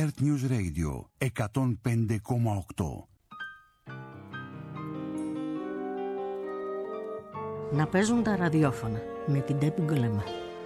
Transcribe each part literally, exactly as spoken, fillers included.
Earth News Radio εκατόν πέντε κόμμα οκτώ. Να παίζουν τα ραδιόφωνα με την Τέπη Γκολεμά.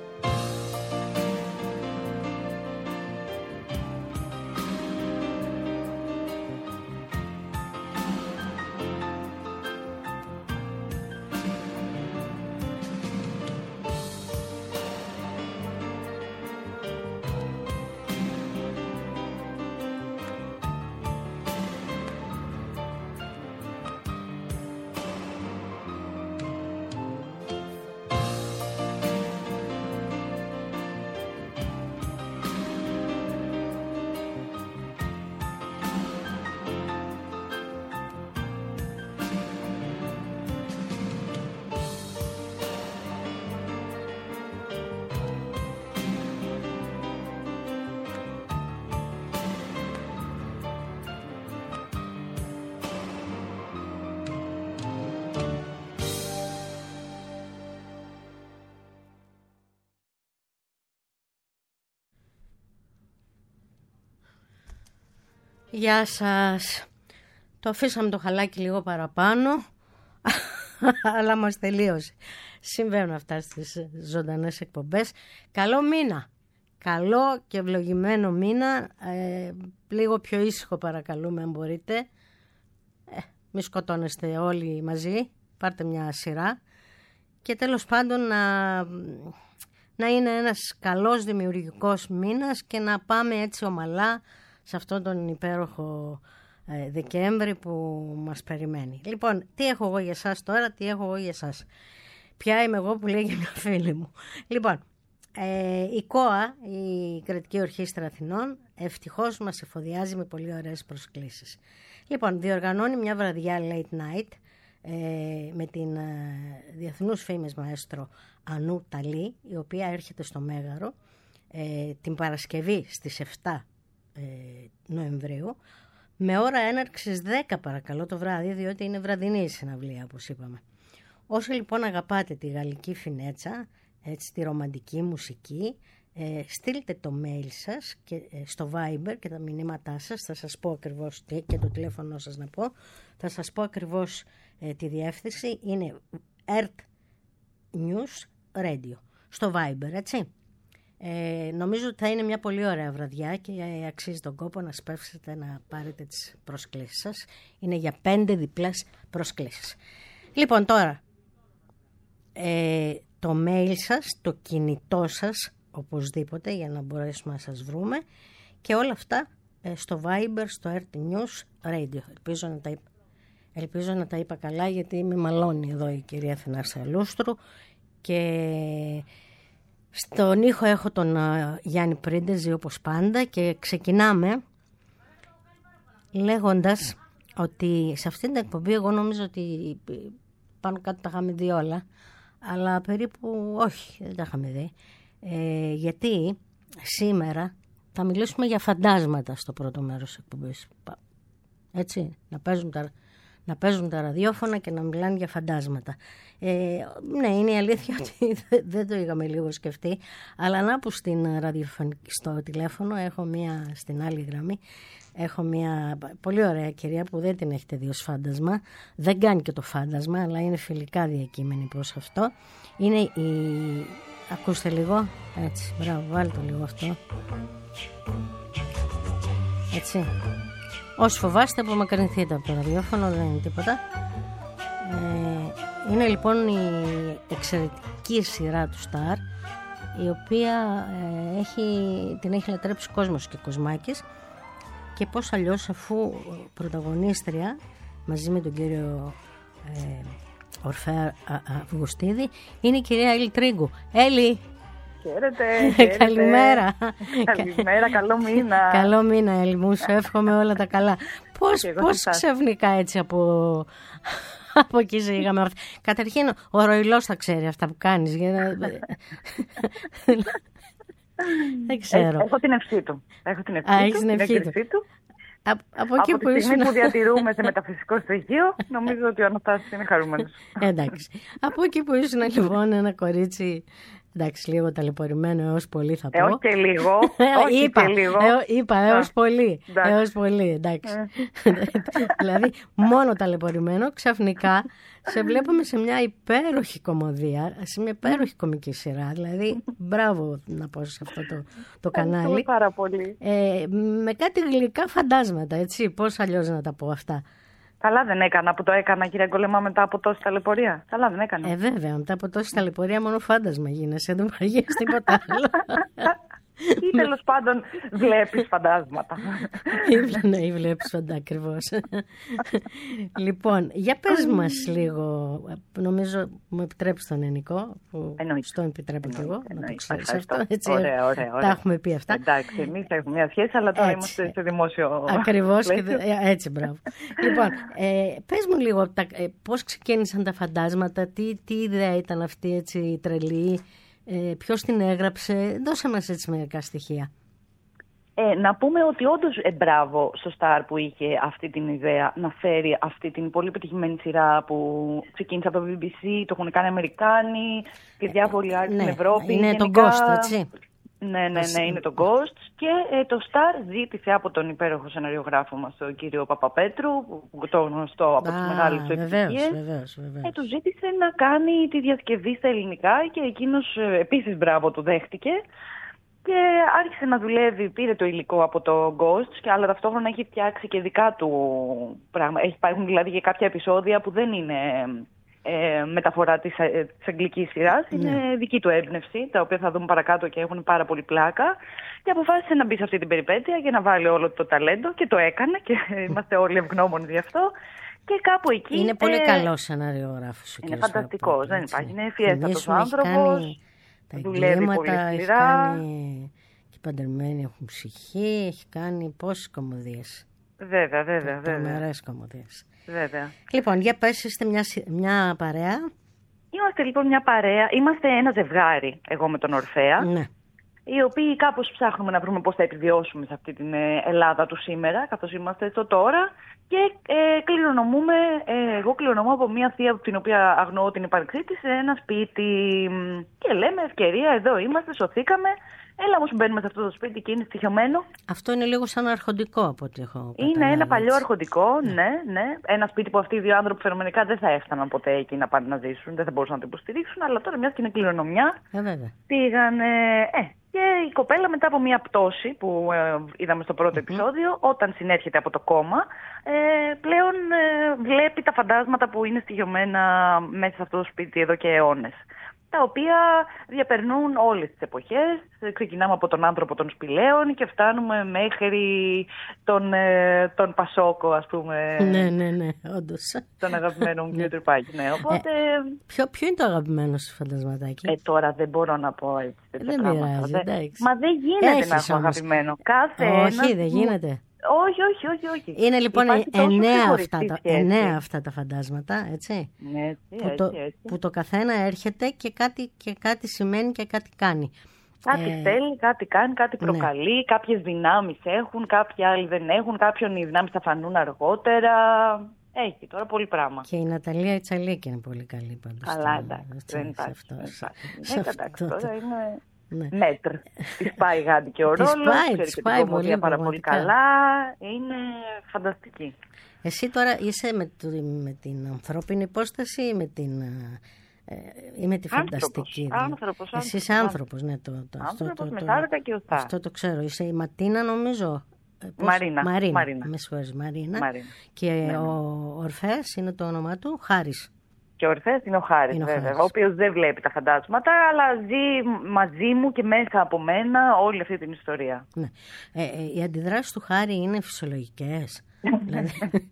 Γεια σας. Το αφήσαμε το χαλάκι λίγο παραπάνω, αλλά μας τελείωσε. Συμβαίνουν αυτά στις ζωντανές εκπομπές. Καλό μήνα. Καλό και ευλογημένο μήνα. Ε, λίγο πιο ήσυχο παρακαλούμε αν μπορείτε. Ε, μη σκοτώνεστε όλοι μαζί. Πάρτε μια σειρά. Και τέλος πάντων να, να είναι ένας καλός δημιουργικός μήνας και να πάμε έτσι ομαλά σε αυτόν τον υπέροχο ε, Δεκέμβρη που μας περιμένει. Λοιπόν, τι έχω εγώ για εσάς τώρα, τι έχω εγώ για εσάς. Ποια είμαι εγώ που λέει για μια φίλη μου. Λοιπόν, ε, η ΚΟΑ, η Κρατική Ορχήστρα Αθηνών, ευτυχώς μας εφοδιάζει με πολύ ωραίες προσκλήσεις. Λοιπόν, διοργανώνει μια βραδιά late night ε, με την ε, διεθνούς φήμης μαέστρο Ανού Ταλή, η οποία έρχεται στο Μέγαρο ε, την Παρασκευή στις εφτά Νοεμβρίου, με ώρα έναρξης δέκα παρακαλώ το βράδυ, διότι είναι βραδινή η συναυλία όπως είπαμε. Όσοι λοιπόν αγαπάτε τη γαλλική φινέτσα, έτσι, τη ρομαντική μουσική, ε, στείλτε το mail σας και, ε, στο Viber και τα μηνύματά σας, θα σας πω ακριβώς τι, και το τηλέφωνο σας να πω, θα σας πω ακριβώς ε, τη διεύθυνση, είναι Earth News Radio στο Viber, έτσι. Ε, νομίζω ότι θα είναι μια πολύ ωραία βραδιά και αξίζει τον κόπο να σπεύσετε να πάρετε τις προσκλήσεις σας. Είναι για πέντε διπλές προσκλήσεις. Λοιπόν τώρα, ε, το mail σας, το κινητό σας, οπωσδήποτε για να μπορέσουμε να σας βρούμε και όλα αυτά ε, στο Viber, στο Earth News Radio. Ελπίζω να τα είπα, ελπίζω να τα είπα καλά γιατί με μαλώνει εδώ η κυρία Θενάρσα Λούστρου και... Στον ήχο έχω τον uh, Γιάννη Πρίντεζη όπως πάντα και ξεκινάμε λέγοντας ότι σε αυτήν την εκπομπή εγώ νομίζω ότι πάνω κάτω τα είχαμε δει όλα, αλλά περίπου όχι, δεν τα είχαμε δει, ε, γιατί σήμερα θα μιλήσουμε για φαντάσματα στο πρώτο μέρος της εκπομπής. Έτσι, να παίζουν τα... να παίζουν τα ραδιόφωνα και να μιλάνε για φαντάσματα. Ε, ναι, είναι η αλήθεια ότι δεν το είχαμε λίγο σκεφτεί, αλλά να που στην ραδιοφωνική, στο τηλέφωνο έχω μία, στην άλλη γραμμή, έχω μία πολύ ωραία κυρία που δεν την έχετε δει ως φάντασμα, δεν κάνει και το φάντασμα, αλλά είναι φιλικά διακείμενη προς αυτό. Είναι η... Ακούστε λίγο, έτσι, μπράβο, βάλτε το λίγο αυτό. Έτσι. Όσοι φοβάστε απομακρυνθείτε από το ραδιόφωνο, δεν είναι τίποτα. Ε, είναι λοιπόν η εξαιρετική σειρά του Star, η οποία ε, έχει, την έχει λατρέψει κόσμος και κοσμάκης και πώς αλλιώς αφού πρωταγωνίστρια μαζί με τον κύριο ε, Ορφέα Αυγουστίδη είναι η κυρία Έλλη Τρίγκου. Έλλη! Χαίρετε, καλημέρα. Καλημέρα, καλό μήνα. Καλό μήνα, Έλλη μου, σου εύχομαι όλα τα καλά. Πώς, πώς ξαφνικά έτσι από, από εκεί ζήγαμε. Καταρχήν, ο Ροϊλός θα ξέρει αυτά που κάνεις. Δεν ξέρω. Έχω την ευχή του. Έχω την ευχή Α, του. Έχεις την ευχή του. του. Από, από, από που τη στιγμή ήσουν... που διατηρούμε σε μεταφυσικό στοιχείο, νομίζω ότι ο Αναστάσης είναι χαρούμενος. Εντάξει. Από εκεί που ήσουν λοιπόν ένα κορίτσι Εντάξει, λίγο ταλαιπωρημένο έως πολύ θα πω. Ε, όχι και λίγο. όχι είπα, και λίγο. Ε, είπα έως πολύ. Εντάξει. Έως πολύ, εντάξει. Δηλαδή, μόνο ταλαιπωρημένο, ξαφνικά σε βλέπουμε σε μια υπέροχη κομμωδία, σε μια υπέροχη κομική σειρά. Δηλαδή, μπράβο να πω σε αυτό το, το κανάλι. πάρα πολύ. Ε, με κάτι γλυκά φαντάσματα, έτσι. Πώς αλλιώς να τα πω αυτά. Καλά δεν έκανα που το έκανα, κυρία Γκολεμά, μετά από τόση ταλαιπωρία. Καλά δεν έκανα. Ε, βέβαια, μετά από τόση ταλαιπωρία μόνο φάντασμα γίνεσαι, δεν μπορεί να γίνεις τίποτα άλλο. Ή τέλος πάντων βλέπεις φαντάσματα. Ναι, ή βλέπεις φαντά, ακριβώς. Λοιπόν, για πες μας λίγο, νομίζω μου επιτρέπεις τον Ενικό, που στον επιτρέπω και εγώ, να το ξέρεις αυτό. Έτσι, ωραία, ωραία, ωραία. Τα έχουμε πει αυτά. Εντάξει, εμείς έχουμε μια σχέση, αλλά τώρα έτσι είμαστε σε δημόσιο. Ακριβώς, και, έτσι, μπράβο. Λοιπόν, ε, πες μου λίγο, τα, ε, πώς ξεκίνησαν τα φαντάσματα, τι, τι ιδέα ήταν αυτή έτσι τρελή, Ε, ποιος την έγραψε, δώσε μας έτσι μερικά στοιχεία. Ε, να πούμε ότι όντως ε, μπράβο στο Σταρ που είχε αυτή την ιδέα να φέρει αυτή την πολύ πετυχημένη σειρά που ξεκίνησε από το μπι μπι σι, το έχουν κάνει Αμερικάνοι και διάφοροι άλλοι ναι, στην Ευρώπη. Είναι γενικά... το Ghost, έτσι. Ναι, ναι, ναι, είναι το Ghost και ε, το Star ζήτησε από τον υπέροχο σεναριογράφο μας, τον κύριο Παπαπέτρου, το γνωστό από τις μεγάλες του επιτυχίες. Βεβαίως, βεβαίως. Ε, του ζήτησε να κάνει τη διασκευή στα ελληνικά και εκείνος ε, επίσης μπράβο του δέχτηκε και άρχισε να δουλεύει, πήρε το υλικό από το Ghost και αλλά ταυτόχρονα έχει φτιάξει και δικά του πράγματα. Υπάρχουν δηλαδή και κάποια επεισόδια που δεν είναι... Ε, μεταφορά της, ε, της αγγλικής σειράς. Είναι Ναι. δική του έμπνευση, τα οποία θα δούμε παρακάτω και έχουν πάρα πολύ πλάκα. Και αποφάσισε να μπει σε αυτή την περιπέτεια για να βάλει όλο το ταλέντο και το έκανε και είμαστε όλοι ευγνώμονες γι' αυτό. Και κάπου εκεί... Είναι πολύ ε, καλό σεναριογράφος. Είναι φανταστικός, δεν υπάρχει. Είναι ευφιέστατος άνθρωπος. Τα δουλεύει πολύ εγκλήματα, έχει σκληρά. κάνει και οι παντρεμένοι έχουν ψυχή, έχει κάνει πόσες κομμωδίες. Βέβαια, βέβαια, βέβαια. Τρομερές κομμωδίες. Βέβαια. Λοιπόν, για πες, είστε μια, συ- μια παρέα. Είμαστε λοιπόν μια παρέα, είμαστε ένα ζευγάρι, εγώ με τον Ορφέα. Ναι. Οι οποίοι κάπως ψάχνουμε να βρούμε πώς θα επιβιώσουμε σε αυτή την ε, Ελλάδα του σήμερα, καθώς είμαστε στο τώρα. Και ε, κληρονομούμε, ε, εγώ κληρονομώ από μια θεία την οποία αγνοώ την ύπαρξή της σε ένα σπίτι. Και λέμε ευκαιρία, εδώ είμαστε, σωθήκαμε. Έλα όμως που μπαίνουμε σε αυτό το σπίτι και είναι στοιχειωμένο. Αυτό είναι λίγο σαν αρχοντικό από ό,τι έχω Είναι καταλάβει, ένα παλιό έτσι. αρχοντικό, ναι. ναι, ναι. Ένα σπίτι που αυτοί οι δύο άνθρωποι φαινομενικά δεν θα έφταναν ποτέ εκεί να πάνε να ζήσουν, δεν θα μπορούσαν να το υποστηρίξουν. Αλλά τώρα, μια και είναι κληρονομιά, Ε, βέβαια. πήγαν. Ε, ε, και η κοπέλα μετά από μια πτώση που ε, είδαμε στο πρώτο επεισόδιο, όταν συνέρχεται από το κόμμα, ε, πλέον ε, βλέπει τα φαντάσματα που είναι στοιχειωμένα μέσα σε αυτό το σπίτι εδώ και αιώνες. Τα οποία διαπερνούν όλες τις εποχές. Ξεκινάμε από τον άνθρωπο των σπηλαίων και φτάνουμε μέχρι τον, ε, τον Πασόκο, ας πούμε. Ναι, ναι, ναι, όντως. Τον αγαπημένο μου κύριο Τρυπάκη. Ναι, οπότε... Ε, ποιο, ποιο είναι το αγαπημένο σου φαντασματάκι? Ε, τώρα δεν μπορώ να πω έτσι. Δεν πειράζει, εντάξει. Μα δεν γίνεται Έχεις να έχω όμως. αγαπημένο. Κάθε Όχι, ένας δεν μου- γίνεται. Όχι, όχι, όχι, όχι. Είναι λοιπόν Υπάρχει τόσο εννέα ξεχωριστή αυτά, τα, σχέση. εννέα αυτά τα φαντάσματα, έτσι. Ναι, έτσι, που, έτσι, το, έτσι. που το καθένα έρχεται και κάτι, και κάτι σημαίνει και κάτι κάνει. Κάτι Ε, θέλει, κάτι κάνει, κάτι ναι. προκαλεί, κάποιες δυνάμεις έχουν, κάποιοι άλλοι δεν έχουν, κάποιον οι δυνάμεις θα φανούν αργότερα. Έχει τώρα πολύ πράγμα. Και η Ναταλία Ιτσαλίκη είναι πολύ καλή πάντως. Καλά, στο- εντάξει, έτσι, δεν σε υπάρχει. αυτό, δεν σε- υπάρχει. σε Ναι, αυτό εντάξει, το- τώρα είναι ναι. μέτρ. Της πάει γάντι και ο Της ρόλος, πάει, ξέρει της και πάει την κομμωδία πολύ, πάρα πολύ πραγματικά. καλά. Είναι φανταστική. Εσύ τώρα είσαι με, το, με την ανθρώπινη υπόσταση ή με την... Ε, ή με τη Άνθρωπος, φανταστική. δηλαδή? άνθρωπος, Εσύ είσαι άνθρωπος. άνθρωπος, ναι. Το, το, αυτό, Άνθρωπος το, με το- σάρκα και οστά. Αυτό το ξέρω. Είσαι η Ματίνα νομίζω. Ε, πώς- Μαρίνα, Μαρίνα. Μαρίνα. Με συγχωρείς, Μαρίνα. Μαρίνα. Και ναι. ο Ορφέας είναι το όνομά του, Χάρης. Και ο Ορφέας είναι ο Χάρης, Είναι ο βέβαια, Χάρης. ο οποίος δεν βλέπει τα φαντάσματα, αλλά ζει μαζί μου και μέσα από μένα όλη αυτή την ιστορία. Ναι. Ε, ε, οι αντιδράσεις του Χάρη είναι φυσιολογικές. δηλαδή...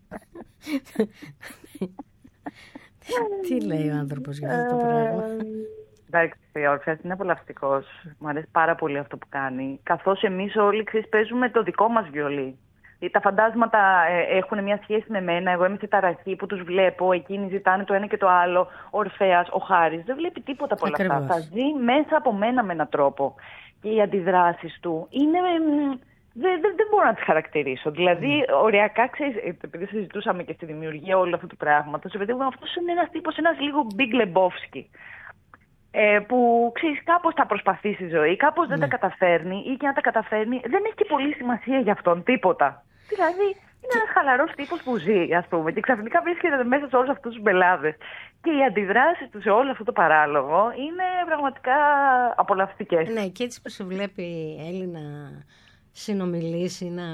Τι λέει ο άνθρωπος για αυτό το πράγμα? Εντάξει, ο Ορφέας είναι απολαυστικός. Μου αρέσει πάρα πολύ αυτό που κάνει. Καθώς εμείς όλοι ξέρεις, παίζουμε το δικό μας βιολί. Τα φαντάσματα ε, έχουν μια σχέση με μένα. Εγώ είμαι σε ταραχή που τους βλέπω. Εκείνοι ζητάνε το ένα και το άλλο. Ο Ορφέας, ο Χάρης δεν βλέπει τίποτα από όλα αυτά. Ακριβώς. Θα ζει μέσα από μένα με έναν τρόπο. Και οι αντιδράσεις του είναι. μ, Δεν, δεν, δεν μπορώ να τις χαρακτηρίσω. Δηλαδή, οριακά, ξέρεις, επειδή συζητούσαμε και στη δημιουργία όλου αυτού του πράγματος, αυτό είναι ένας τύπος, ένας λίγο Big Lebowski. Ε, που ξέρεις, κάπως τα προσπαθεί στη ζωή, κάπως δεν ναι. τα καταφέρνει ή και αν τα καταφέρνει, δεν έχει και πολύ σημασία για αυτόν τίποτα. Δηλαδή, είναι ένας χαλαρός τύπος που ζει, ας πούμε, και ξαφνικά βρίσκεται μέσα σε όλους αυτούς τους μπελάδες. Και οι αντιδράσεις του σε όλο αυτό το παράλογο είναι πραγματικά απολαυστικές. Ναι, και έτσι που σε βλέπει η Έλλη να συνομιλήσει, να,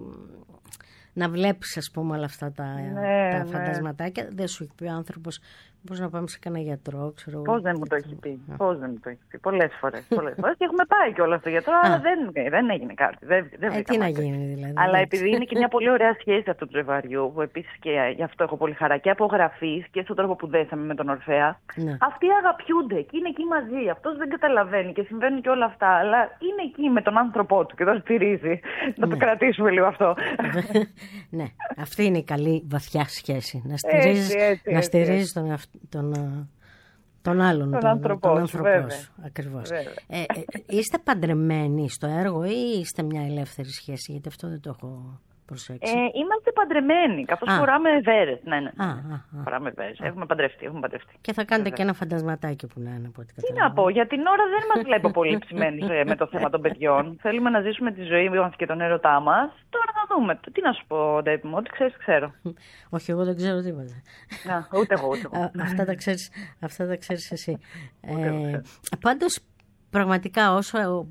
να βλέπεις, ας πούμε, όλα αυτά τα, ναι, τα ναι. φαντασματάκια. Δεν σου έχει πει ο άνθρωπος πώς να πάμε σε κανένα γιατρό, ξέρω. Πώς δεν μου το έχει πει. Πώς δεν μου το έχει πει. Πολλές φορές. Πολλές φορές. Και έχουμε πάει κιόλας στο γιατρό, αλλά δεν, δεν έγινε κάτι. Δεν, δεν ε, τι να γίνει δηλαδή. Αλλά επειδή είναι και μια πολύ ωραία σχέση αυτού του ζευγαριού, που επίσης και γι' αυτό έχω πολύ χαρά και από γραφής και στον τρόπο που δέσαμε με τον Ορφέα, ναι. αυτοί αγαπιούνται και είναι εκεί μαζί. Αυτός δεν καταλαβαίνει και συμβαίνουν και όλα αυτά, αλλά είναι εκεί με τον άνθρωπό του και τον στηρίζει. Να το κρατήσουμε λίγο αυτό. Ναι, αυτή είναι η καλή βαθιά σχέση. Να στηρίζεις, έτσι, έτσι, να έτσι, στηρίζεις τον, τον, τον άλλον, τον, τον άνθρωπό τον σου, άνθρωπό σου. Ακριβώς. Ε, ε, είστε παντρεμένοι στο έργο ή είστε μια ελεύθερη σχέση? Γιατί αυτό δεν το έχω προσέξει. Ε, είμαστε παντρεμένοι, καθώς φοράμε βέρες. Ναι, ναι. Α, α, α. Φοράμε βέρες. Έχουμε παντρευτεί, έχουμε παντρευτεί. Και θα κάνετε και ένα φαντασματάκι που να είναι από ό,τι Τι καταλαβαίνω. να πω, για την ώρα δεν μας βλέπω πολύ ψημένους με το θέμα των παιδιών. Θέλουμε να ζήσουμε τη ζωή μας και τον έρωτά μας. Τώρα θα δούμε. Τι να σου πω, Ντέπη μου, ό,τι ξέρεις, ξέρω. Όχι, εγώ δεν ξέρω τίποτα. Να, ούτε εγώ, ούτε εγώ. αυτά, τα ξέρεις, αυτά τα ξέρεις εσύ. ε, πάντως, πραγματικά όσο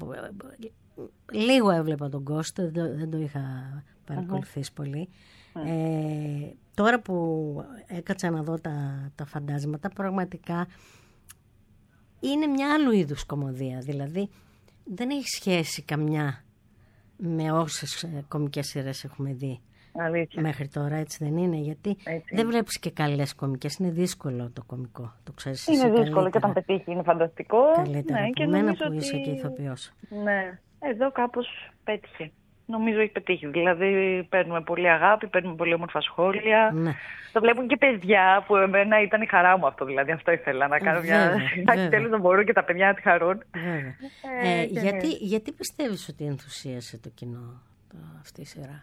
λίγο έβλεπα τον Κώστα, δεν, δεν το είχα παρακολουθήσει uh-huh. πολύ. Uh-huh. Ε, τώρα που έκατσα να δω τα, τα φαντάσματα, πραγματικά είναι μια άλλου είδους κωμωδία. Δηλαδή, δεν έχει σχέση καμιά με όσες κωμικές σειρές έχουμε δει. Αλήθεια. Μέχρι τώρα, έτσι δεν είναι? Γιατί έτσι. Δεν βλέπεις και καλές κωμικές. Είναι δύσκολο το κωμικό. Το ξέρεις είναι εσύ δύσκολο καλύτερα. Και όταν πετύχει είναι φανταστικό. Καλύτερα ναι, από και μένα που ότι... είσαι και ηθοποιός. Ναι, εδώ κάπως πέτυχε. Νομίζω έχει πετύχει. Δηλαδή παίρνουμε πολύ αγάπη, παίρνουμε πολύ όμορφα σχόλια. Ναι. Το βλέπουν και παιδιά που εμένα ήταν η χαρά μου αυτό. Δηλαδή αυτό ήθελα να κάνω μια σειρά. Τέλος να μπορούν και τα παιδιά να τη χαρούν. Ε, ε, γιατί, γιατί πιστεύεις ότι ενθουσίασε το κοινό το, αυτή η σειρά?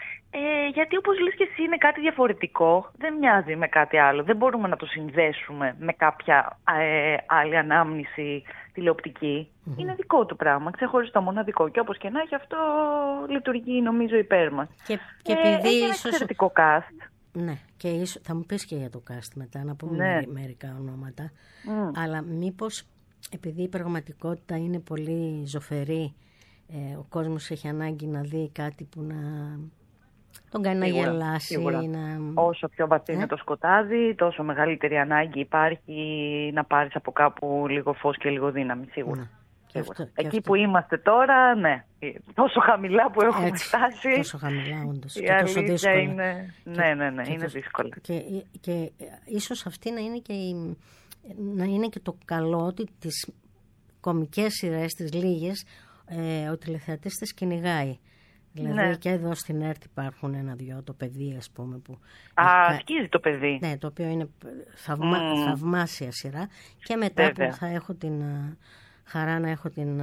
Ε, γιατί όπως λες και εσύ είναι κάτι διαφορετικό, δεν μοιάζει με κάτι άλλο. Δεν μπορούμε να το συνδέσουμε με κάποια ε, άλλη ανάμνηση τηλεοπτική. Mm-hmm. Είναι δικό του πράγμα, ξεχωριστό, μοναδικό. Και όπως και να έχει, αυτό λειτουργεί νομίζω υπέρ μας. Και, και επειδή ε, έχει ένα ίσως... εξαιρετικό cast. Ναι, και ίσως, θα μου πεις και για το cast μετά, να πούμε ναι. μερικά ονόματα. Mm. Αλλά μήπως επειδή η πραγματικότητα είναι πολύ ζωφερή, ε, ο κόσμος έχει ανάγκη να δει κάτι που να... τον κάνει σίγουρα, να γελάσει. Να... Όσο πιο βαθύ ε? είναι το σκοτάδι, τόσο μεγαλύτερη ανάγκη υπάρχει να πάρεις από κάπου λίγο φως και λίγο δύναμη, σίγουρα. Ναι. Και αυτό, και Εκεί αυτό. που είμαστε τώρα, ναι, τόσο χαμηλά που έχουμε έτσι, φτάσει. Τόσο χαμηλά, όντως. Η και τόσο δύσκολα. Είναι... Και, ναι, ναι, ναι, και είναι τόσο... δύσκολα. Και, και, και ίσως αυτή να είναι και, η, να είναι και το καλό ότι τις κωμικές σειρές, τις λίγες, ε, ο τηλεθεατής τις κυνηγάει. Δηλαδή ναι. και εδώ στην ΕΡΤ υπάρχουν ένα-δυο, το παιδί ας πούμε που... Α, σκίζει το παιδί. Ναι, το οποίο είναι θαυμα... mm. θαυμάσια σειρά. Και μετά Βέβαια. που θα έχω την χαρά να έχω την,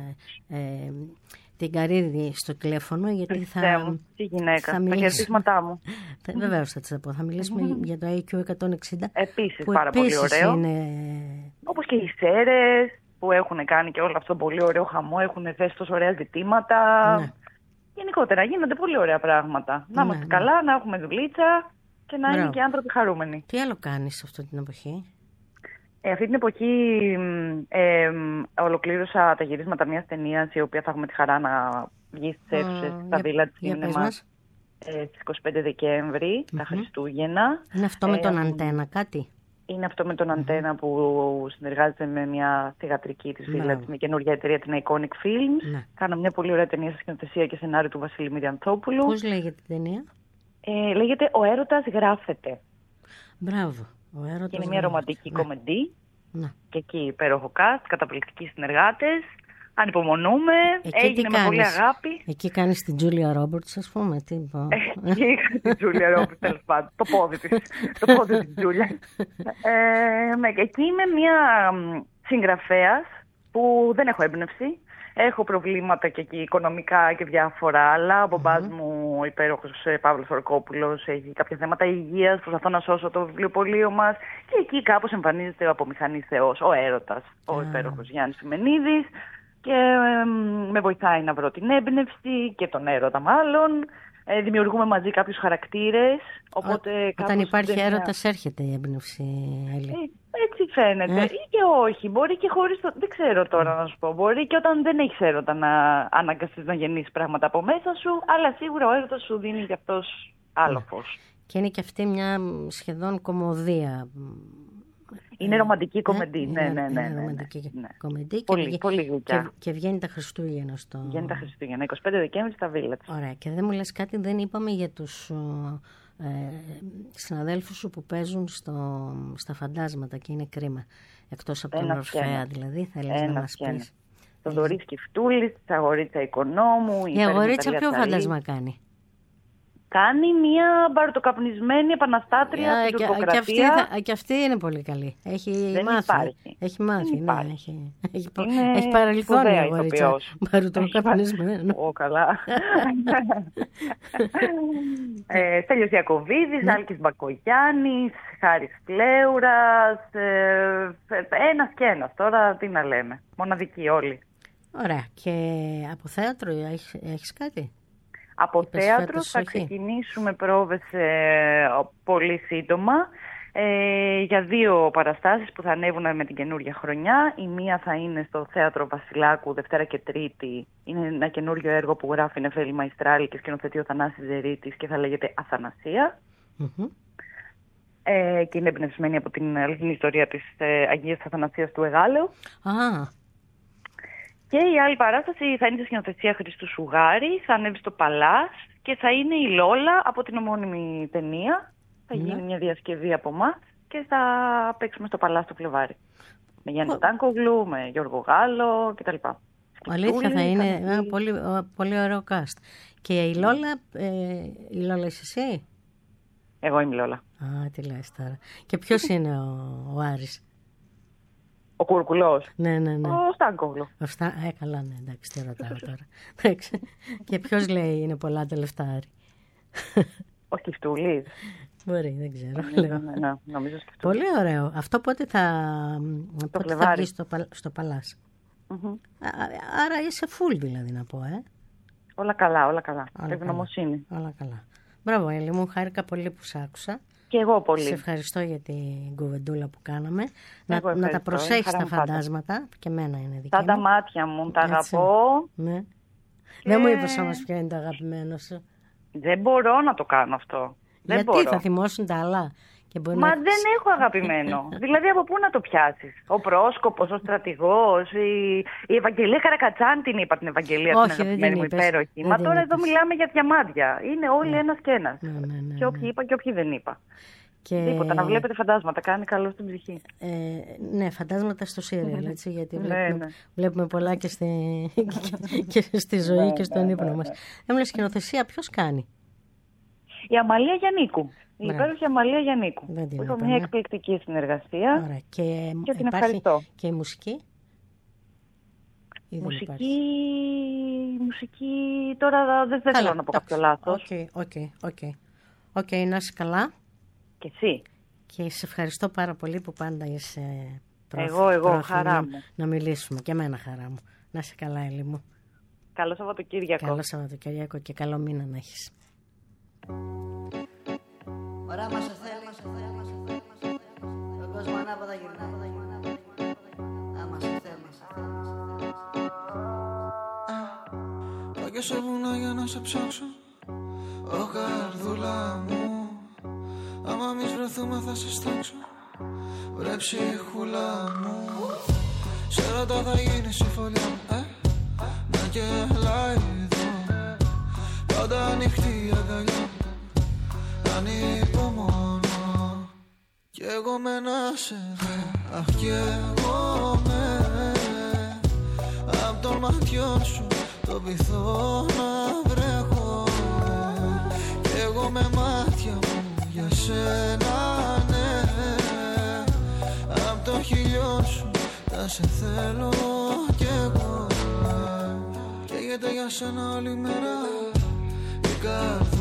ε, την Καρύδη στο τηλέφωνο, γιατί θα... Μου, τι γυναίκα, θα μιλήσουμε... τα κερδίσματά μου. Βεβαίως θα τις πω. Θα μιλήσουμε mm. για το άι κιου εκατόν εξήντα. Επίσης, που πάρα επίσης πολύ ωραίο. Είναι... Όπως και οι Σέρες που έχουν κάνει και όλο αυτό το πολύ ωραίο χαμό, έχουν θέσει τόσο ωραία ζητήματα. Ναι. Γενικότερα γίνονται πολύ ωραία πράγματα. Να είμαστε ναι, καλά, ναι. να έχουμε δουλίτσα και να Μπράβο. είναι και άνθρωποι χαρούμενοι. Τι άλλο κάνεις αυτή την εποχή? Ε, αυτή την εποχή ε, ε, ολοκλήρωσα τα γυρίσματα μιας ταινίας, η οποία θα έχουμε τη χαρά να βγει στις αίθουσες uh, στα Village Cinema ε, στις είκοσι πέντε Δεκέμβρη, mm-hmm. τα Χριστούγεννα. Είναι αυτό με τον ε, Αντένα κάτι? Είναι αυτό με τον Αντένα mm-hmm. που συνεργάζεται με μια θηγατρική της Village, με καινούργια εταιρεία, την Iconic Films. Ναι. Κάνα μια πολύ ωραία ταινία σε σκηνοθεσία και σενάριο του Βασίλη Μηριανθόπουλου. Πώς λέγεται η ταινία? Ε, λέγεται «Ο έρωτας γράφεται». Μπράβο. Ο έρωτας και είναι μια ρομαντική ναι. κομμεντή. Ναι. Και εκεί υπέροχο cast, καταπληκτικοί συνεργάτες. Ανυπομονούμε, εκεί έγινε με πολύ αγάπη. Εκεί κάνεις την Τζούλια Ρόμπερτς, ας πούμε. Τι πω. Εκεί είχα την Τζούλια Ρόμπερτς, τέλος πάντων. Το πόδι της. Το πόδι της Τζούλια. Ε, εκεί είμαι μια συγγραφέας που δεν έχω έμπνευση. Έχω προβλήματα και εκεί οικονομικά και διάφορα άλλα. Ο μπαμπάς mm-hmm. μου μου, ο υπέροχος Παύλος Ορκόπουλος, έχει κάποια θέματα υγείας, προσπαθώ να σώσω το βιβλιοπωλείο μας και εκεί κάπως εμφανίζεται ο απομηχανής θεός, ο έρωτας, ο ah. υπέροχος Γιάννης Φημενίδης και ε, με βοηθάει να βρω την έμπνευση και τον έρωτα μάλλον. Ε, δημιουργούμε μαζί κάποιους χαρακτήρες. Οπότε Όταν υπάρχει δεν... έρωτας έρχεται η έμπνευση, Έλλη. Ε, έτσι φαίνεται. Ε. Ή και όχι. Μπορεί και χωρίς το... Δεν ξέρω τώρα να σου πω. Μπορεί και όταν δεν έχεις έρωτα να αναγκαστείς να γεννήσεις πράγματα από μέσα σου. Αλλά σίγουρα ο έρωτας σου δίνει και αυτός άλλο φως. Και είναι και αυτή μια σχεδόν κομμωδία. Είναι ρομαντική κομμεντή. Ε, ναι, ναι, ναι, ναι, είναι ναι, ρομαντική ναι. κομμεντή. Πολύ, και, πολύ γλυκιά. Και, και βγαίνει τα Χριστούγεννα στο... Βγαίνει τα Χριστούγεννα, εικοστή πέμπτη Δεκέμβρη στα Village. Ωραία. Και δεν μου λες κάτι, δεν είπαμε για τους ε, συναδέλφους σου που παίζουν στο, στα φαντάσματα και είναι κρίμα. Εκτός από τον Ορφέα δηλαδή, θέλεις να μας πεις. Το Δωρή Σκυφτούλης, τη Αγορίτσα Οικονόμου. Η Αγορίτσα ποιο φάντασμα κάνει? Κάνει μια μπαρουτοκαπνισμένη επαναστάτρια yeah, στην και, τουρκοκρατία. Και αυτή, και αυτή είναι πολύ καλή. Έχει Δεν μάθει. Υπάρχει. Έχει μάθει, Δεν ναι. Έχει, έχει, είναι έχει παρελθόν η Αγορίτσα. Μπαρουτοκαπνισμένο. Ω, καλά. ε, Στέλιος Ιακωβίδης, ναι. Άλκης Μπακογιάννης, Χάρης Κλέουρας. Ε, ένας και ένας. Τώρα τι να λέμε. Μοναδικοί όλοι. Ωραία. Και από θέατρο έχεις, έχεις κάτι? Από Είπες θέατρο θα όχι. ξεκινήσουμε πρόβες ε, πολύ σύντομα ε, για δύο παραστάσεις που θα ανέβουν με την καινούργια χρονιά. Η μία θα είναι στο Θέατρο Βασιλάκου Δευτέρα και Τρίτη. Είναι ένα καινούριο έργο που γράφει η Νεφέλη Μαϊστράλη και σκηνοθετεί ο Θανάσης Ζερίτης και θα λέγεται Αθανασία. Mm-hmm. Ε, και είναι εμπνευσμένη από την αληθινή ιστορία της ε, Αγίας Αθανασίας του Εγάλεου. Ah. Και η άλλη παράσταση θα είναι στη σκηνοθεσία Χριστού Σουγάρη, θα ανέβει στο Παλάς και θα είναι η Λόλα από την ομώνυμη ταινία. Θα γίνει ναι. μια διασκευή από εμάς και θα παίξουμε στο Παλάς το Φλεβάρι. Με Γιάννη oh. Τάνκογλου, με Γιώργο Γάλλο κτλ. Αλήθεια θα είναι ένα πολύ, πολύ ωραίο cast. Και η Λόλα, ε, η Λόλα είσαι εσύ? Εγώ είμαι η Λόλα. Α, τι λες τώρα. Και ποιος είναι ο, ο Άρης? Ο Κουρκουλός. Ναι, ναι, ναι. Ο Στάνκογλου. Ο Στα... Ε, καλά, ναι, εντάξει, τι ρωτάω τώρα. Και ποιος λέει είναι πολλά τα λεφτάρι? Ο Σκυφτούλης. Μπορεί, δεν ξέρω. Ναι, ναι, ναι, νομίζω Σκυφτούλης. Πολύ ωραίο. Αυτό πότε θα, πότε θα βγει στο, στο Παλάς? Mm-hmm. Άρα είσαι full δηλαδή να πω, ε. Όλα καλά, όλα καλά. Ευγνωμοσύνη. Όλα καλά. Μπράβο, Έλλη μου, χάρηκα πολύ που σ' άκουσα. Και εγώ πολύ. Σε ευχαριστώ για την κουβεντούλα που κάναμε. Να, να τα προσέχεις τα φαντάσματα. Πάντα. Και εμένα είναι δική Σαν μου. Τα μάτια μου, τα Έτσι. αγαπώ. Ναι. Και... Δεν μου είπες όμως ποιο είναι το αγαπημένο σου. Δεν μπορώ να το κάνω αυτό. Γιατί δεν μπορώ. Θα θυμώσουν τα άλλα. Και Μα να... δεν έχω αγαπημένο. Δηλαδή από πού να το πιάσεις? Ο Πρόσκοπος, ο Στρατηγός, η, η Ευαγγελία Καρακατσάνη την είπα την Ευαγγελία. Όχι, την αγαπημένη μου υπέροχη. Μα τώρα εδώ μιλάμε για διαμάντια. Είναι όλοι ναι. ένας και ένας. Ναι, ναι, ναι, και όποιοι ναι. είπα και όποιοι δεν είπα. Και... Τίποτα, να βλέπετε φαντάσματα, κάνει καλό στην ψυχή. Ε, ναι, φαντάσματα στο σύριαλ, έτσι, γιατί βλέπουμε, ναι, ναι. βλέπουμε πολλά και στη, και στη ζωή ναι, και στον ναι, ύπνο ναι, μας. Έμεινε σκηνοθεσία, ποιος κάνει? Η Αμαλία Γιαννίκου. Η υπέροχη Αμαλία Γιαννίκου. Είχαμε μια εκπληκτική συνεργασία. Ωραία. Και, και την ευχαριστώ. Και η μουσική? Η μουσική... μουσική... Τώρα δεν θέλω να πω κάποιο λάθος. Οκ, οκ, οκ. Οκ, να είσαι καλά. Και εσύ. Και σε ευχαριστώ πάρα πολύ που πάντα είσαι πρόθυμη. Εγώ, εγώ, χαρά μου. Να μιλήσουμε. Και εμένα χαρά μου. Να είσαι καλά, Έλλη μου. Καλό Σαββατοκύριακο. Καλό Σαββατοκύριακο και καλό μήνα να έχεις. Ωραία μας σε θέλει. Ο κόσμος ανάποδα γυρνάει. Άμα σε θέλει. Πάω και σε βουνά για να σε ψάξω. Ω καρδούλα μου, άμα μη βρεθούμε θα σε στάξω. Βρε ψυχούλα μου, σε ρωτώ θα γίνεις η φωλιά μου, ε, να γελάει εδώ. Πάντα ανοιχτή η αγκαλιά μου, ανυπομονώ. Κι εγώ με να σε δω, αχ κι εγώ με, απ' των ματιών σου το βυθό να βρέχω. Κι εγώ με μάτια μου για σένα, ναι, απ' το χιλιό σου να σε θέλω κι εγώ. Καίγεται για σένα όλη μέρα η καρδιά.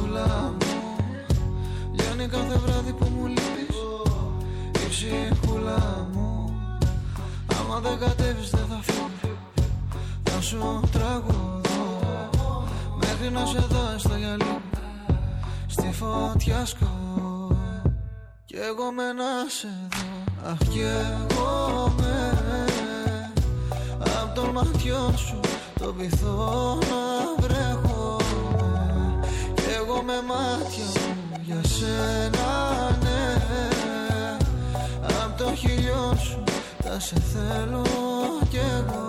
είναι κάθε βράδυ που μου λείπεις η ψυχούλα μου. Άμα δεν κατέβεις δεν θα φύγω, θα σου τραγουδώ μέχρι να σε δω στο γυαλί, στη φωτιά σκοτώ. Κι εγώ με να σε δω, αχ κι εγώ με απ' των ματιών σου το βυθό να βρέχομαι. Κι εγώ με μάτια μου για σένα, ναι, απ' το χειλιό σου θα σε θέλω κι εγώ.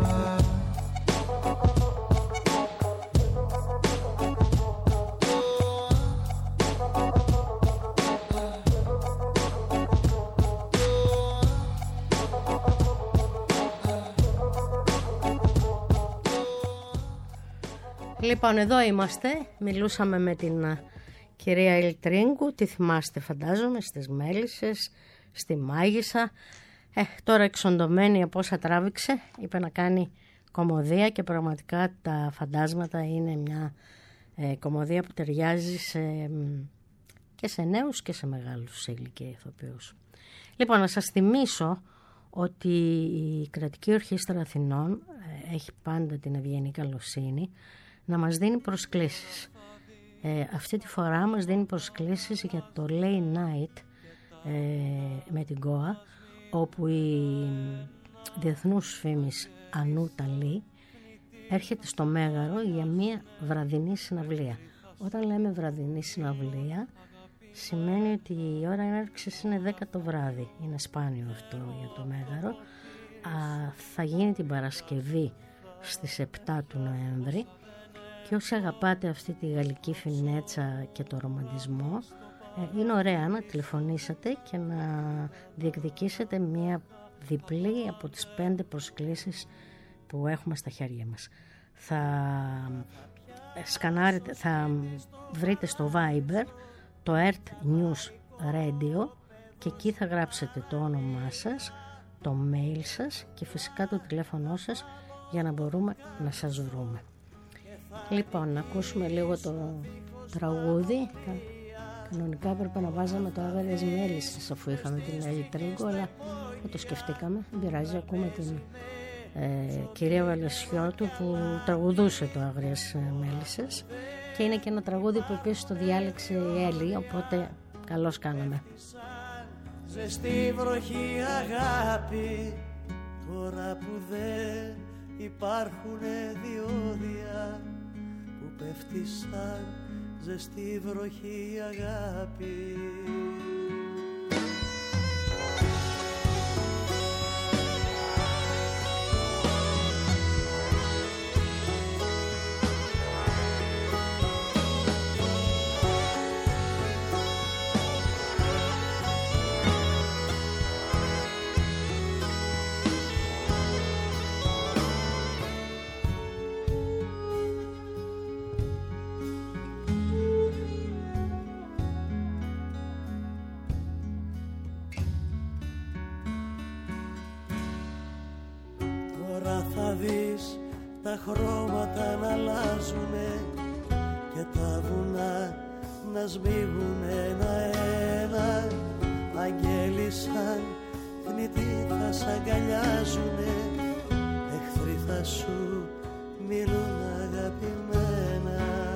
Λοιπόν, εδώ είμαστε. Μιλούσαμε με την κυρία Ηλτρίγκου. Τι θυμάστε, φαντάζομαι, στις Μέλισσες, στη Μάγισσα. Ε, τώρα εξοντωμένη από όσα τράβηξε, είπε να κάνει κομμωδία και πραγματικά τα φαντάσματα είναι μια ε, κομμωδία που ταιριάζει σε, και σε νέους και σε μεγάλους σε ηλικία ηθοποιούς. Λοιπόν, να σας θυμίσω ότι η Κρατική Ορχήστρα Αθηνών ε, έχει πάντα την ευγενή καλοσύνη να μας δίνει προσκλήσεις. Ε, αυτή τη φορά μας δίνει προσκλήσεις για το Late Night ε, με την ΚΟΑ, όπου η διεθνούς φήμης Ανούτα Λί έρχεται στο Μέγαρο για μία βραδινή συναυλία. Όταν λέμε βραδινή συναυλία σημαίνει ότι η ώρα έναρξης είναι δέκα το βράδυ. Είναι σπάνιο αυτό για το Μέγαρο. Α, θα γίνει την Παρασκευή στις επτά του Νοέμβρη. Και όσοι αγαπάτε αυτή τη γαλλική φινέτσα και το ρομαντισμό, ε, είναι ωραία να τηλεφωνήσετε και να διεκδικήσετε μια διπλή από τις πέντε προσκλήσεις που έχουμε στα χέρια μας. Θα σκανάρετε, θα βρείτε στο Viber το Earth News Radio και εκεί θα γράψετε το όνομά σας, το mail σας και φυσικά το τηλέφωνό σας για να μπορούμε να σας βρούμε. Λοιπόν, να ακούσουμε λίγο το τραγούδι. Κανονικά έπρεπε να βάζαμε το Άγριες Μέλισσες αφού είχαμε την Έλλη Τρίγκο, αλλά δεν το σκεφτήκαμε. Δεν πειράζει, ακούμε την ε, κυρία Βαλεσιώτου που τραγουδούσε το Άγριες Μέλισσες και είναι και ένα τραγούδι που επίσης το διάλεξε η Έλλη, οπότε καλώς κάναμε. Ζεστή βροχή αγάπη, τώρα που δεν υπάρχουνε διόδια, που πέφτει σαν ζεστή βροχή αγάπη. Τα χρώματα να αλλάζουνε και τα βουνά να σμίγουν ένα-ένα. Αγγέλοι σαν θνητοί θα σ' αγκαλιάζουνε, εχθροί θα σου μιλούν αγαπημένα.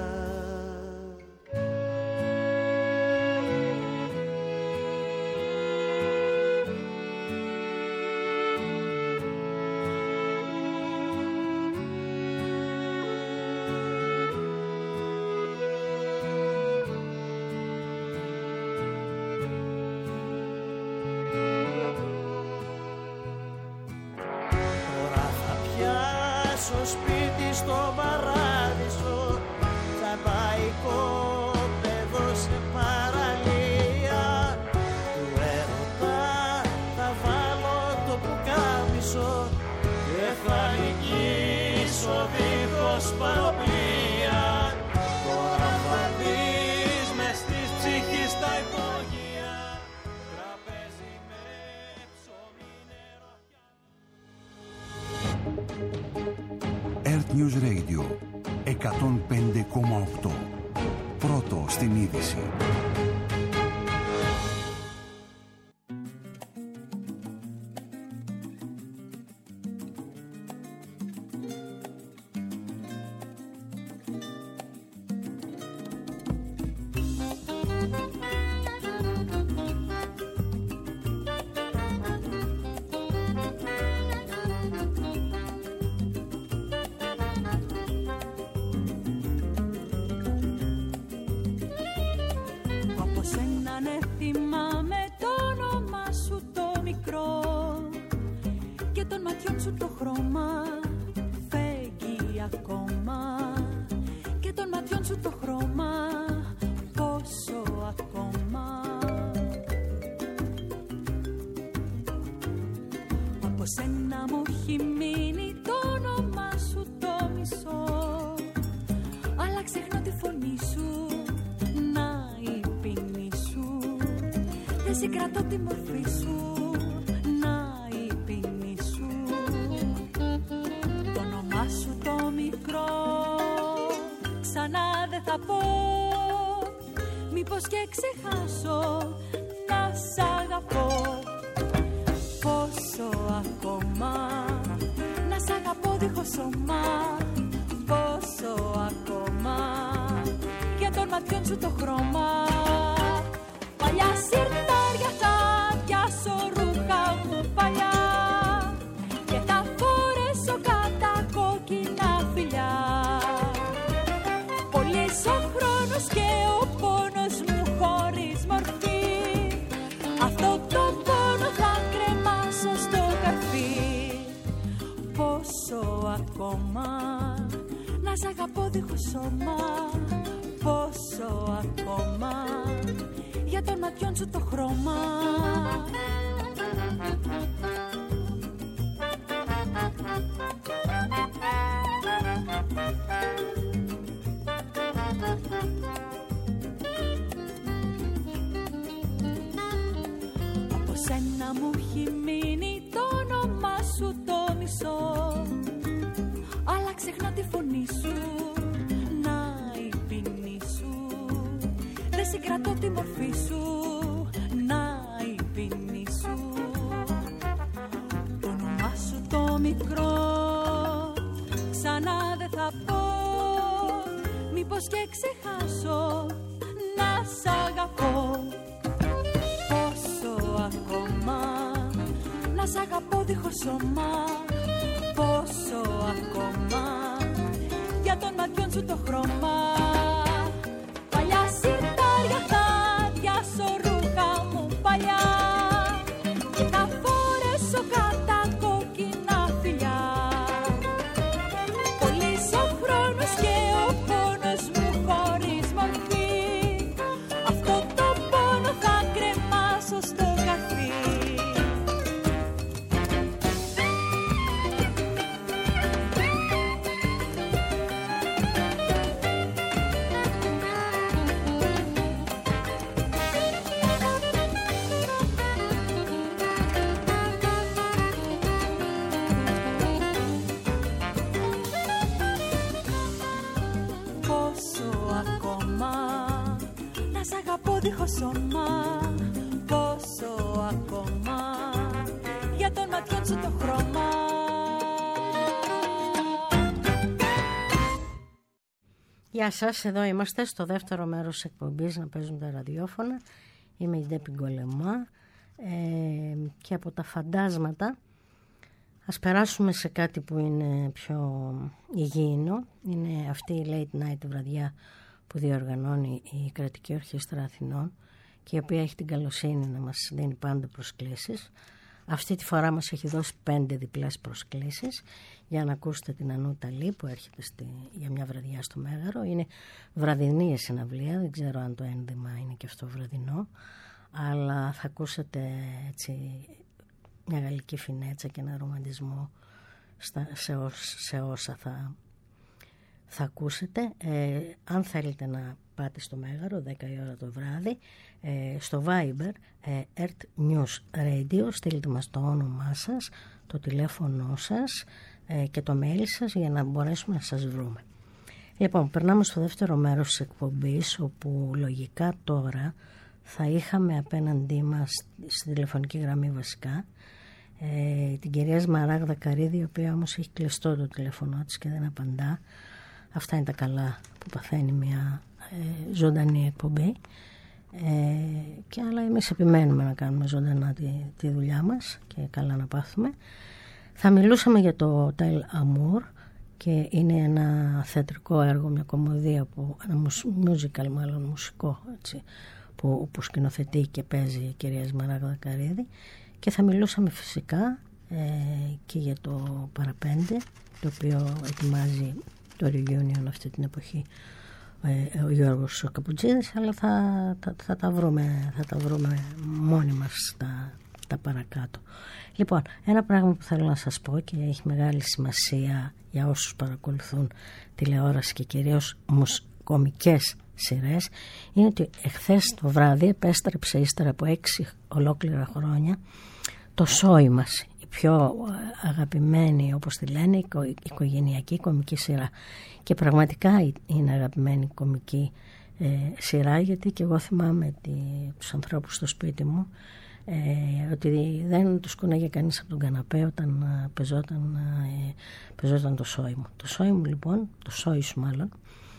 Σπίτι στο παράδεισο, θα πάει κόπεδο σε παραλία. Του έρωτα θα βάλω το πουκάμισο και θα νικήσω δίχως παροπλία. Τώρα θα δεις μες της ψυχής τα υπόγεια, τραπέζι με ψωμί νερό. Earth News Radio εκατόν πέντε κόμμα οκτώ. Πρώτο στην είδηση. Συγκρατώ τη μορφή σου, να η ποινή σου. Το όνομά σου το μικρό ξανά δεν θα πω. Μήπως και ξεχάσω να σ' αγαπώ. Πόσο ακόμα να σ' αγαπώ δίχως σώμα. Πόσο ακόμα για των ματιών σου το χρώμα. Παλιά σιρτάρια θα πιάσω ρούχα μου παλιά και θα φορέσω κατά κόκκινα φιλιά. Πολύς ο χρόνος και ο πόνος μου χωρίς μορφή. Αυτό το πόνο θα κρεμάσω στο καρφί. Πόσο ακόμα να σ' αγαπώ δίχως σώμα. Πόσο ακόμα για των ματιών σου το χρώμα. Από σένα μου έχει μείνει το όνομά σου το μισό. Αλλά ξεχνά τη φωνή σου, να η ποινή σου. Δεν συγκρατώ τη μορφή σου, να η ποινή σου. Το όνομά σου το μικρό ξανά δεν θα πω. Μήπως και ξεχάσω να σ' αγαπώ. Πόσο ακόμα να σ' αγαπώ δίχως σώμα. Πόσο ακόμα για των ματιών σου το χρώμα. Παλιά σιρτάρια θα διάσω ρούχα μου παλιά και θα φορέσω κατά κόκκινα φιλιά. Πολύς ο χρόνος και ο πόνος μου χωρίς μορφή. Αυτό το πόνο θα κρεμάσω στο καρφί. Δίχως σώμα, πόσο ακόμα για των ματιών σου το χρώμα. Γεια σας, εδώ είμαστε στο δεύτερο μέρος της εκπομπής να παίζουν τα ραδιόφωνα. Είμαι η Ντέπη Γκολεμά ε, και από τα φαντάσματα ας περάσουμε σε κάτι που είναι πιο υγιεινό. Είναι αυτή η late night βραδιά που διοργανώνει η Κρατική Ορχήστρα Αθηνών και η οποία έχει την καλοσύνη να μας δίνει πάντα προσκλήσεις. Αυτή τη φορά μας έχει δώσει πέντε διπλές προσκλήσεις για να ακούσετε την Ανούτα Λί που έρχεται στη, για μια βραδιά στο Μέγαρο. Είναι βραδινή η συναυλία, δεν ξέρω αν το ένδυμα είναι και αυτό βραδινό, αλλά θα ακούσετε έτσι μια γαλλική φινέτσα και ένα ρομαντισμό στα, σε, ό, σε όσα θα θα ακούσετε. Ε, αν θέλετε να πάτε στο Μέγαρο δέκα η ώρα το βράδυ, ε, στο Viber ε, Earth News Radio, στείλτε μας το όνομά σας, το τηλέφωνο σας ε, και το mail σας για να μπορέσουμε να σας βρούμε. Λοιπόν, περνάμε στο δεύτερο μέρος της εκπομπής, όπου λογικά τώρα θα είχαμε απέναντί μας στη τηλεφωνική γραμμή βασικά ε, την κυρία Σμαράγδα Καρίδη, η οποία όμως έχει κλειστό το τηλέφωνο της και δεν απαντά. Αυτά είναι τα καλά που παθαίνει μια ε, ζωντανή εκπομπή. Ε, και αλλά εμείς επιμένουμε να κάνουμε ζωντανά τη, τη δουλειά μας και καλά να πάθουμε. Θα μιλούσαμε για το Hotel Amour, και είναι ένα θεατρικό έργο, μια κομμωδία, που, ένα musical μάλλον, μουσικό, έτσι, που, που σκηνοθετεί και παίζει η κυρία Σμαράγδα Καρύδη. Και θα μιλούσαμε φυσικά ε, και για το Παραπέντε, το οποίο ετοιμάζει το reunion αυτή την εποχή ε, ο Γιώργος Καπουτζίδης, αλλά θα, θα, θα, τα βρούμε, θα τα βρούμε μόνοι μας τα, τα παρακάτω. Λοιπόν, ένα πράγμα που θέλω να σας πω και έχει μεγάλη σημασία για όσους παρακολουθούν τηλεόραση και κυρίως όμως κομικές σειρές, είναι ότι εχθές το βράδυ επέστρεψε ύστερα από έξι ολόκληρα χρόνια το Σόι μας, η πιο αγαπημένη, όπως τη λένε, οικογενειακή κομική σειρά. Και πραγματικά είναι αγαπημένη κομική ε, σειρά, γιατί και εγώ θυμάμαι τη, τους ανθρώπους στο σπίτι μου ε, ότι δεν τους κουνάγε κανείς από τον καναπέ όταν ε, πεζόταν, ε, πεζόταν το Σόι μου. Το Σόι μου λοιπόν, το Σόι σου μάλλον,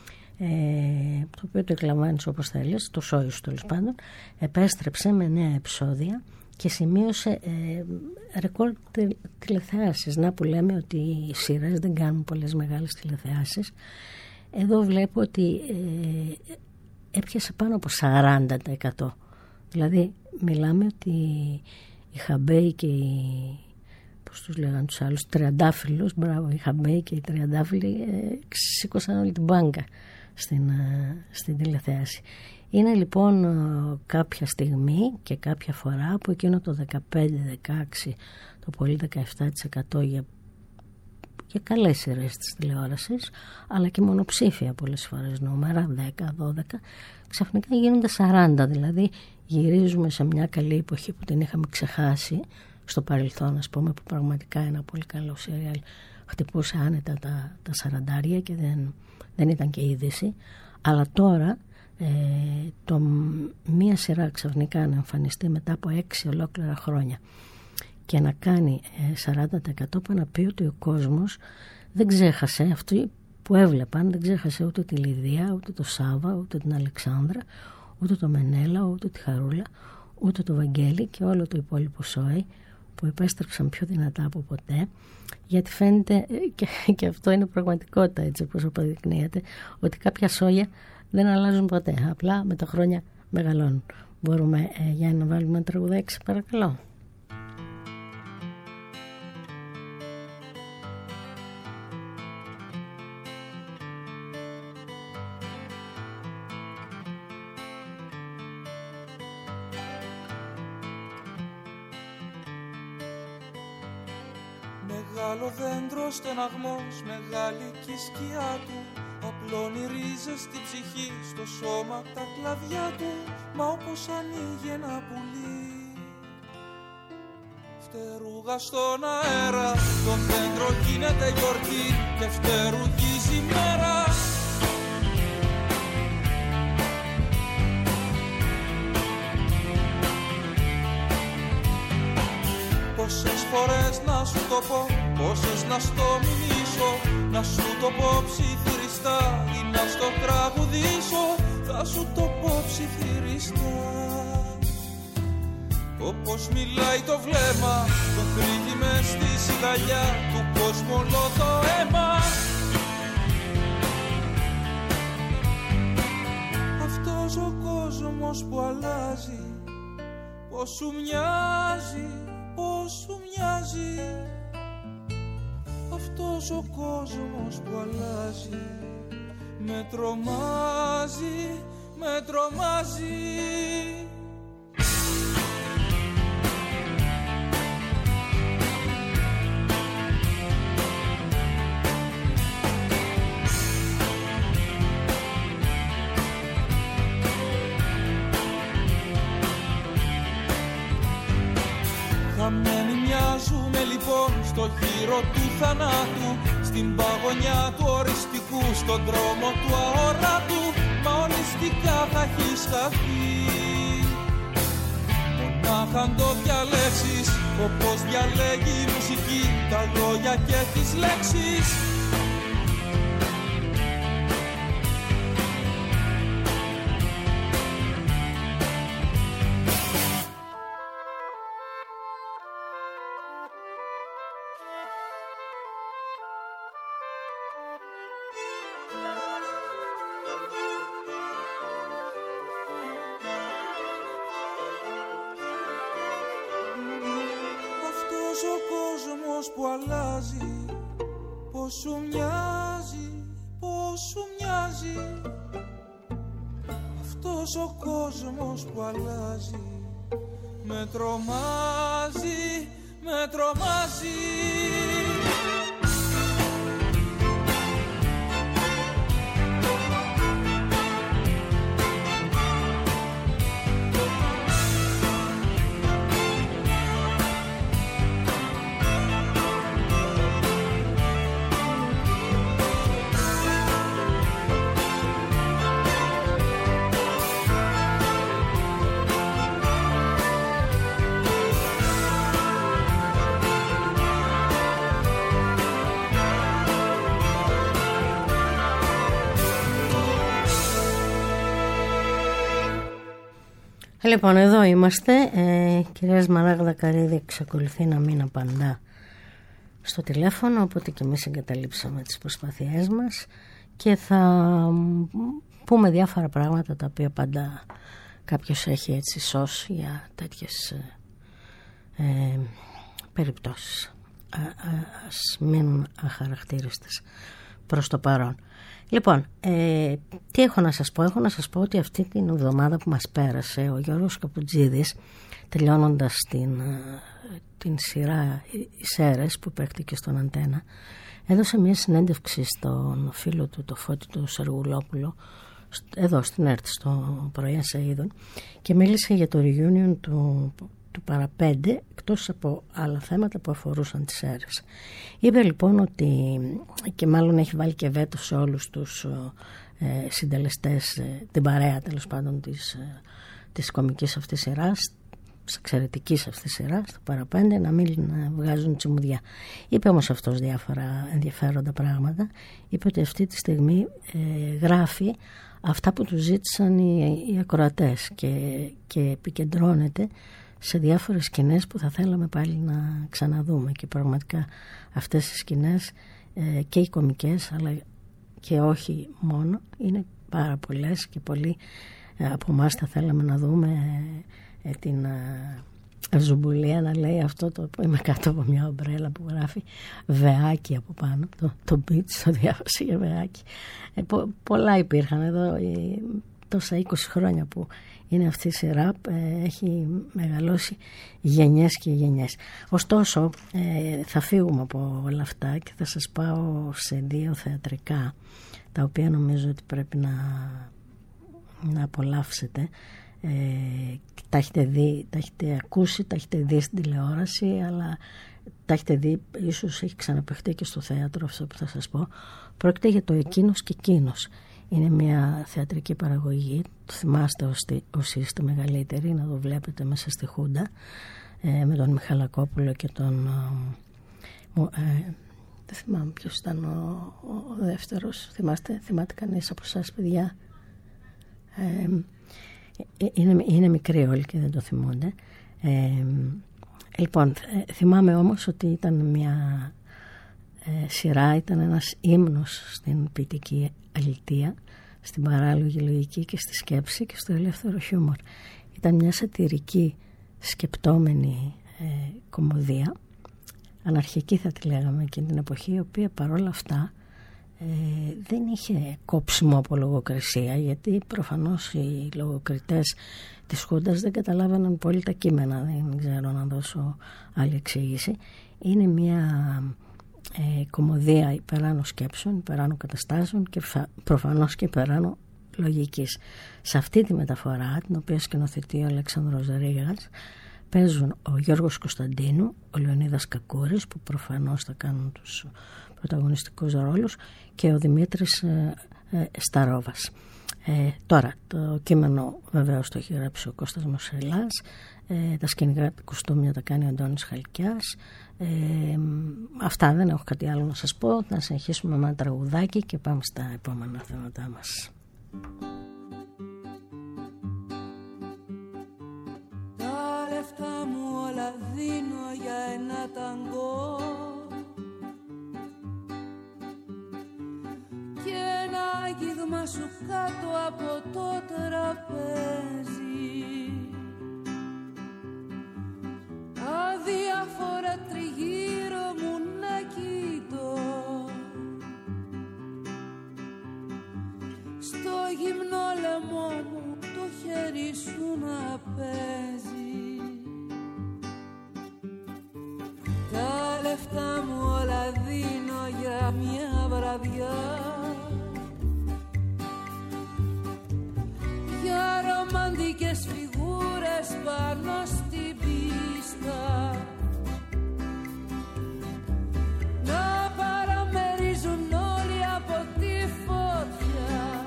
Ε, το οποίο το εκλαμβάνεις όπως θέλεις, το Σόι σου τέλος πάντων, επέστρεψε με νέα επεισόδια και σημείωσε ε, ρεκόρ τηλεθεάσεις. Να που λέμε ότι οι σειρές δεν κάνουν πολλές μεγάλες τηλεθεάσεις. Εδώ βλέπω ότι ε, έπιασε πάνω από σαράντα τοις εκατό. Δηλαδή μιλάμε ότι οι Χαμπέοι και οι, πώς τους λέγανε τους άλλους, τριαντάφυλλους, μπράβο, οι Χαμπέοι και οι τριαντάφυλλοι ε, σήκωσαν όλη την μπάνκα στην, στην τηλεθέαση. Είναι λοιπόν κάποια στιγμή και κάποια φορά που εκείνο το δεκαπέντε δεκαέξι, το πολύ δεκαεπτά τοις εκατό για, για καλές σειρές της τηλεόρασης, αλλά και μονοψήφια πολλές φορές νούμερα, δέκα δώδεκα, ξαφνικά γίνονται σαράντα. Δηλαδή γυρίζουμε σε μια καλή εποχή που την είχαμε ξεχάσει στο παρελθόν, ας πούμε, που πραγματικά ένα πολύ καλό σεριάλ χτυπούσε άνετα τα, τα σαραντάρια και δεν, δεν ήταν και είδηση. Αλλά τώρα ε, το, μία σειρά ξαφνικά να εμφανιστεί μετά από έξι ολόκληρα χρόνια και να κάνει ε, σαράντα τοις εκατό, που να πει ότι ο κόσμος δεν ξέχασε, αυτοί που έβλεπαν δεν ξέχασε ούτε τη Λιδία, ούτε το Σάβα, ούτε την Αλεξάνδρα, ούτε το Μενέλα, ούτε τη Χαρούλα, ούτε το Βαγγέλη και όλο το υπόλοιπο Σόι, που επέστρεψαν πιο δυνατά από ποτέ, γιατί φαίνεται και, και αυτό είναι πραγματικότητα, έτσι όπως αποδεικνύεται, ότι κάποια σόγια δεν αλλάζουν ποτέ, απλά με τα χρόνια μεγαλώνουν. Μπορούμε ε, για να βάλουμε ένα τραγουδάκι, παρακαλώ. Μεγάλο δέντρο στεναγμός, μεγάλη κι η σκιά του, απλώνει ρίζες στη ψυχή, στο σώμα τα κλαδιά του. Μα όπως ανοίγει ένα πουλί, φτερούγα στον αέρα, το δέντρο γίνεται γιορτή και φτερουγίζει η μέρα. Πόσες φορές να σου το πω, πόσες να στο μιμήσω, να σου το πω ψιθυριστά ή να στο τραγουδήσω. Θα σου το πω ψιθυριστά. Όπως μιλάει το βλέμμα, το κρύβει μες στη σιγαλιά του κόσμου όλο το αίμα. Αυτός ο κόσμος που αλλάζει, πως σου μοιάζει, πως σου μοιάζει. Αυτός ο κόσμος που αλλάζει με τρομάζει, με τρομάζει. Χαμένοι μοιάζουμε λοιπόν στο γύρο του θανάτου, στην παγωνιά του οριστικού, στον δρόμο του αόρατου. Μα ολιστικά θα έχεις χαθεί. Μονάχα αν το διαλέξεις, όπως διαλέγει η μουσική, τα λόγια και τις λέξεις. κόσμος που αλλάζει, πως σου μοιάζει, πως σου μοιάζει αυτός ο κόσμος που αλλάζει. Με τρομάζει, με τρομάζει. Λοιπόν, εδώ είμαστε. Ε, κυρία Σμαράγδα Καρύδη εξακολουθεί να μην απαντά στο τηλέφωνο, οπότε και εμείς εγκαταλείψαμε τις προσπάθειές μας και θα πούμε διάφορα πράγματα τα οποία πάντα κάποιος έχει έτσι σώσει για τέτοιες ε, ε, περιπτώσεις. Α, α, ας μείνουν αχαρακτήριστες προς το παρόν. Λοιπόν, ε, τι έχω να σας πω. Έχω να σας πω ότι αυτή την εβδομάδα που μας πέρασε ο Γιώργος Καπουτζίδης, τελειώνοντας την, την σειρά «Οι Σέρες» που παίχτηκε στον Αντένα, έδωσε μια συνέντευξη στον φίλο του, το Φώτη του Σεργουλόπουλο, εδώ στην ΕΡΤ, στο πρωί Σαΐδων, και μίλησε για το reunion του, του Παραπέντε, εκτός από άλλα θέματα που αφορούσαν τις Σέρες. Είπε λοιπόν ότι, και μάλλον έχει βάλει και βέτο σε όλους τους ε, συντελεστές, ε, την παρέα τέλος πάντων της, ε, της κομικής αυτής σειράς, της εξαιρετικής αυτής σειράς, το Παραπέντε, να μην βγάζουν τσιμουδιά. Είπε όμως αυτός διάφορα ενδιαφέροντα πράγματα. Είπε ότι αυτή τη στιγμή ε, γράφει αυτά που του ζήτησαν οι, οι ακροατές και, και επικεντρώνεται σε διάφορες σκηνές που θα θέλαμε πάλι να ξαναδούμε, και πραγματικά αυτές οι σκηνές ε, και οι κομικές αλλά και όχι μόνο είναι πάρα πολλές, και πολλοί ε, από εμάς θα θέλαμε να δούμε ε, ε, την ε, Ζουμπουλία να λέει αυτό το που είμαι κάτω από μια ομπρέλα που γράφει Βεάκι από πάνω, το, το beach το διάβασε για Βεάκι. ε, πο, πολλά υπήρχαν εδώ ε, τόσα είκοσι χρόνια που είναι αυτή η σειρά, ε, έχει μεγαλώσει γενιές και γενιές. Ωστόσο ε, θα φύγουμε από όλα αυτά και θα σας πάω σε δύο θεατρικά τα οποία νομίζω ότι πρέπει να, να απολαύσετε. Ε, τα έχετε δει, τα έχετε ακούσει, τα έχετε δει στην τηλεόραση, αλλά τα έχετε δει, ίσως έχει ξαναπαιχτεί και στο θέατρο αυτό που θα σας πω. Πρόκειται για το Εκείνος και Εκείνος. Είναι μια θεατρική παραγωγή, το θυμάστε όσοι είστε μεγαλύτεροι, να το βλέπετε μέσα στη Χούντα, ε, με τον Μιχαλακόπουλο και τον ε, ε, δεν θυμάμαι ποιος ήταν ο, ο, ο δεύτερος. Θυμάστε, θυμάται κανείς από εσάς παιδιά? Ε, είναι, είναι μικροί όλοι και δεν το θυμούνται. Ε, λοιπόν, θυμάμαι όμως ότι ήταν μια ε, σειρά, ήταν ένας ύμνος στην ποιητική αλητεία, στην παράλογη λογική και στη σκέψη και στο ελεύθερο χιούμορ. Ήταν μια σατυρική σκεπτόμενη ε, κωμωδία, αναρχική θα τη λέγαμε εκείνη την εποχή, η οποία παρόλα αυτά ε, δεν είχε κόψιμο από λογοκρισία, γιατί προφανώς οι λογοκριτές της Χούντας δεν καταλάβαιναν πολύ τα κείμενα, δεν ξέρω να δώσω άλλη εξήγηση. Είναι μια ε, κωμωδία υπεράνω σκέψεων, υπεράνω καταστάσεων και προφανώς και υπεράνω λογικής. Σε αυτή τη μεταφορά, την οποία σκηνοθετεί ο Αλέξανδρος Ρήγας, παίζουν ο Γιώργος Κωνσταντίνου, ο Λεωνίδας Κακούρης, που προφανώς θα κάνουν τους πρωταγωνιστικούς ρόλους, και ο Δημήτρης ε, ε, Σταρόβας. Ε, τώρα, το κείμενο βεβαίως το έχει γράψει ο Κώστας Μοσελάς, ε, τα σκηνικά κουστούμια τα κάνει ο Αντώνης Χαλκιάς. Ε, αυτά, δεν έχω κάτι άλλο να σας πω. Να συνεχίσουμε με ένα τραγουδάκι και πάμε στα επόμενα θέματά μας. Τα λεφτά μου όλα δίνω για ένα ταγκό και ένα αγγίγμα σου κάτω από το τραπέζι. Αδιάφορα τριγύρω μου σου να παίζει. Τα λεφτά μου όλα δίνω για μια βραδιά, για ρομαντικές φιγούρες πάνω στην πίστα, να παραμερίζουν όλοι από τη φωτιά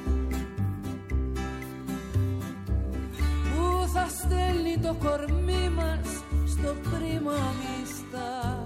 που θα στέλνει το κορμί μας στο πρίμα μίστα.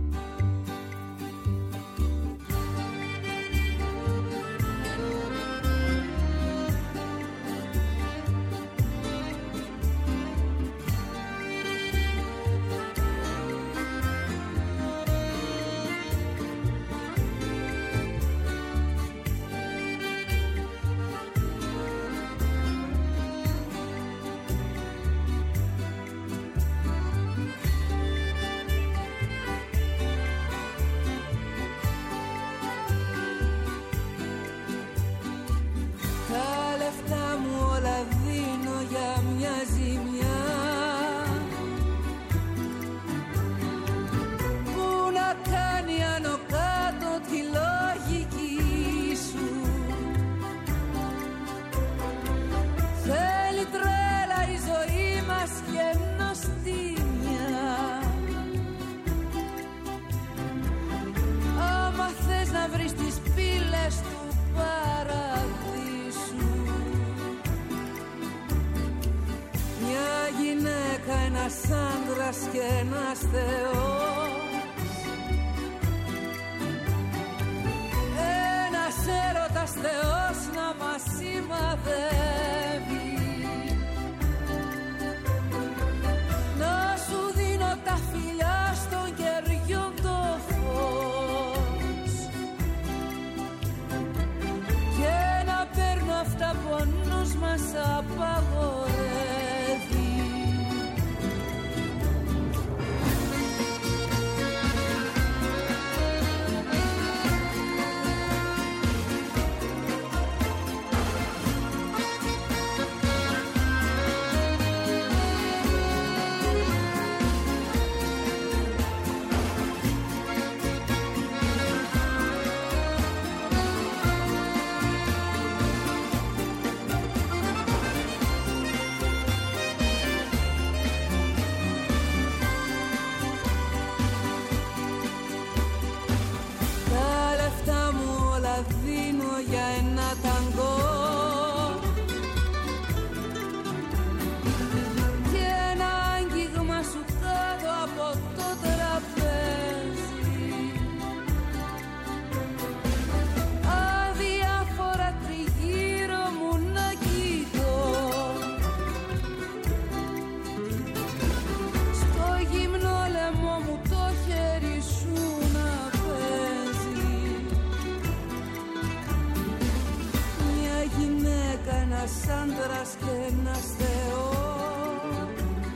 Ένας άντρας και ένας θεός, ένας έρωτας θεός να μας σημαδεύει, να σου δίνω τα φιλιά στον κεριό το φως και να παίρνω αυτά που ο νους μας απαγορεύει. Άντρας και ένας θεός,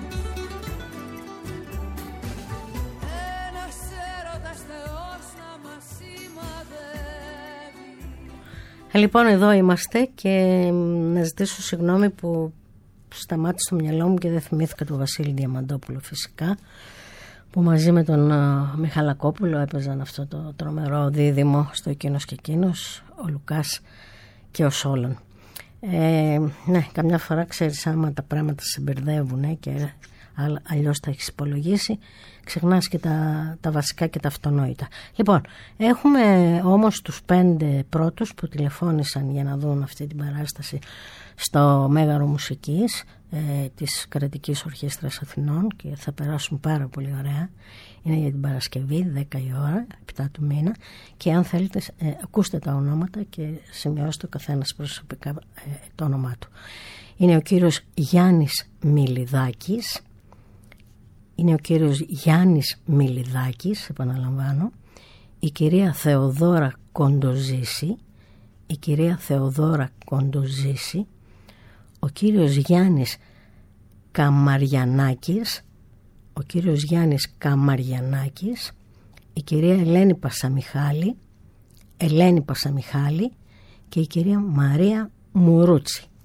ένας έρωτας θεός να μας σημαδεύει. Λοιπόν, εδώ είμαστε και να ζητήσω συγγνώμη που σταμάτησε το μυαλό μου και δεν θυμήθηκα τον Βασίλη Διαμαντόπουλο φυσικά, που μαζί με τον uh, Μιχαλακόπουλο έπαιζαν αυτό το τρομερό δίδυμο στο Εκείνος και Εκείνος, ο Λουκάς και ο Σόλων. Ε, ναι, καμιά φορά ξέρεις, άμα τα πράγματα σε μπερδεύουν και αλλιώς τα έχεις υπολογίσει, ξεχνάς και τα, τα βασικά και τα αυτονόητα. Λοιπόν, έχουμε όμως τους πέντε πρώτους που τηλεφώνησαν για να δουν αυτή την παράσταση στο Μέγαρο Μουσικής ε, της Κρατικής Ορχήστρας Αθηνών και θα περάσουν πάρα πολύ ωραία. Είναι για την Παρασκευή, δέκα η ώρα, επτά του μήνα, και αν θέλετε ε, ακούστε τα ονόματα και σημειώστε ο καθένας προσωπικά ε, το όνομά του. Είναι ο κύριος Γιάννης Μιλιδάκης, είναι ο κύριος Γιάννης Μιλιδάκης, επαναλαμβάνω, η κυρία Θεοδόρα Κοντοζήση, η κυρία Θεοδόρα Κοντοζήση, ο κύριος Γιάννης Καμαριανάκης, ο κύριος Γιάννης Καμαριανάκης, η κυρία Ελένη Πασαμιχάλη, Ελένη Πασαμιχάλη και η κυρία Μαρία Μουρούτσι.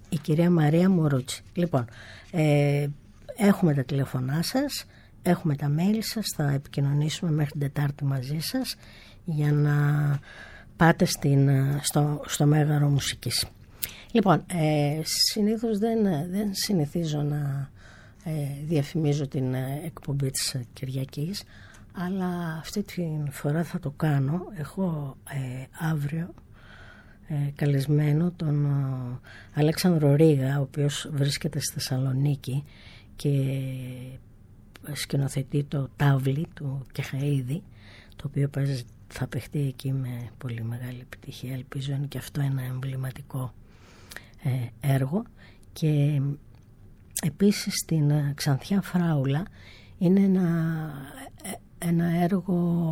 η κυρία Μαρία Μουρούτσι. Λοιπόν, ε, έχουμε τα τηλεφωνά σας, έχουμε τα mail σας, θα επικοινωνήσουμε μέχρι την Τετάρτη μαζί σας για να πάτε στην, στο, στο Μέγαρο Μουσικής. Λοιπόν, ε, συνήθως δεν, δεν συνηθίζω να ε, διαφημίζω την εκπομπή της Κυριακής, αλλά αυτή τη φορά θα το κάνω. Έχω ε, αύριο ε, καλεσμένο τον ε, Αλέξανδρο Ρίγα, ο οποίος βρίσκεται στη Θεσσαλονίκη και σκηνοθετεί το Τάβλι του Κεχαΐδη, το οποίο παίζει, θα παιχτεί εκεί με πολύ μεγάλη επιτυχία. Ελπίζω είναι και αυτό ένα εμβληματικό ε, έργο. Και επίσης στην Ξανθιά Φράουλα είναι ένα, ένα έργο